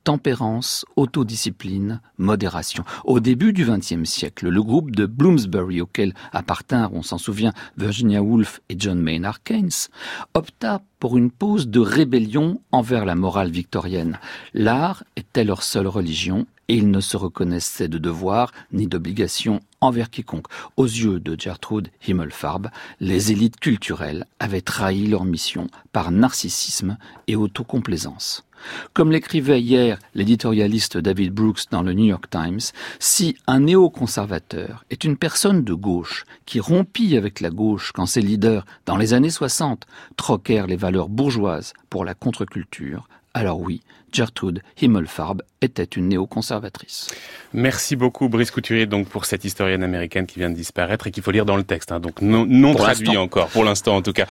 tempérance, autodiscipline, modération. Au début du vingtième siècle, le groupe de Bloomsbury, auquel appartinrent, on s'en souvient, Virginia Woolf et John Maynard Keynes, opta pour une pose de rébellion envers la morale victorienne. L'art était leur seule religion et ils ne se reconnaissaient de devoir ni d'obligation envers quiconque. Aux yeux de Gertrude Himmelfarb, les élites culturelles avaient trahi leur mission par narcissisme et autocomplaisance. Comme l'écrivait hier l'éditorialiste David Brooks dans le New York Times, si un néoconservateur est une personne de gauche qui rompit avec la gauche quand ses leaders, dans les années soixante, troquèrent les valeurs bourgeoises pour la contre-culture, alors oui, Gertrude Himmelfarb était une néoconservatrice. Merci beaucoup Brice Couturier donc pour cette historienne américaine qui vient de disparaître et qu'il faut lire dans le texte, hein, donc non, non traduit encore, pour l'instant en tout cas.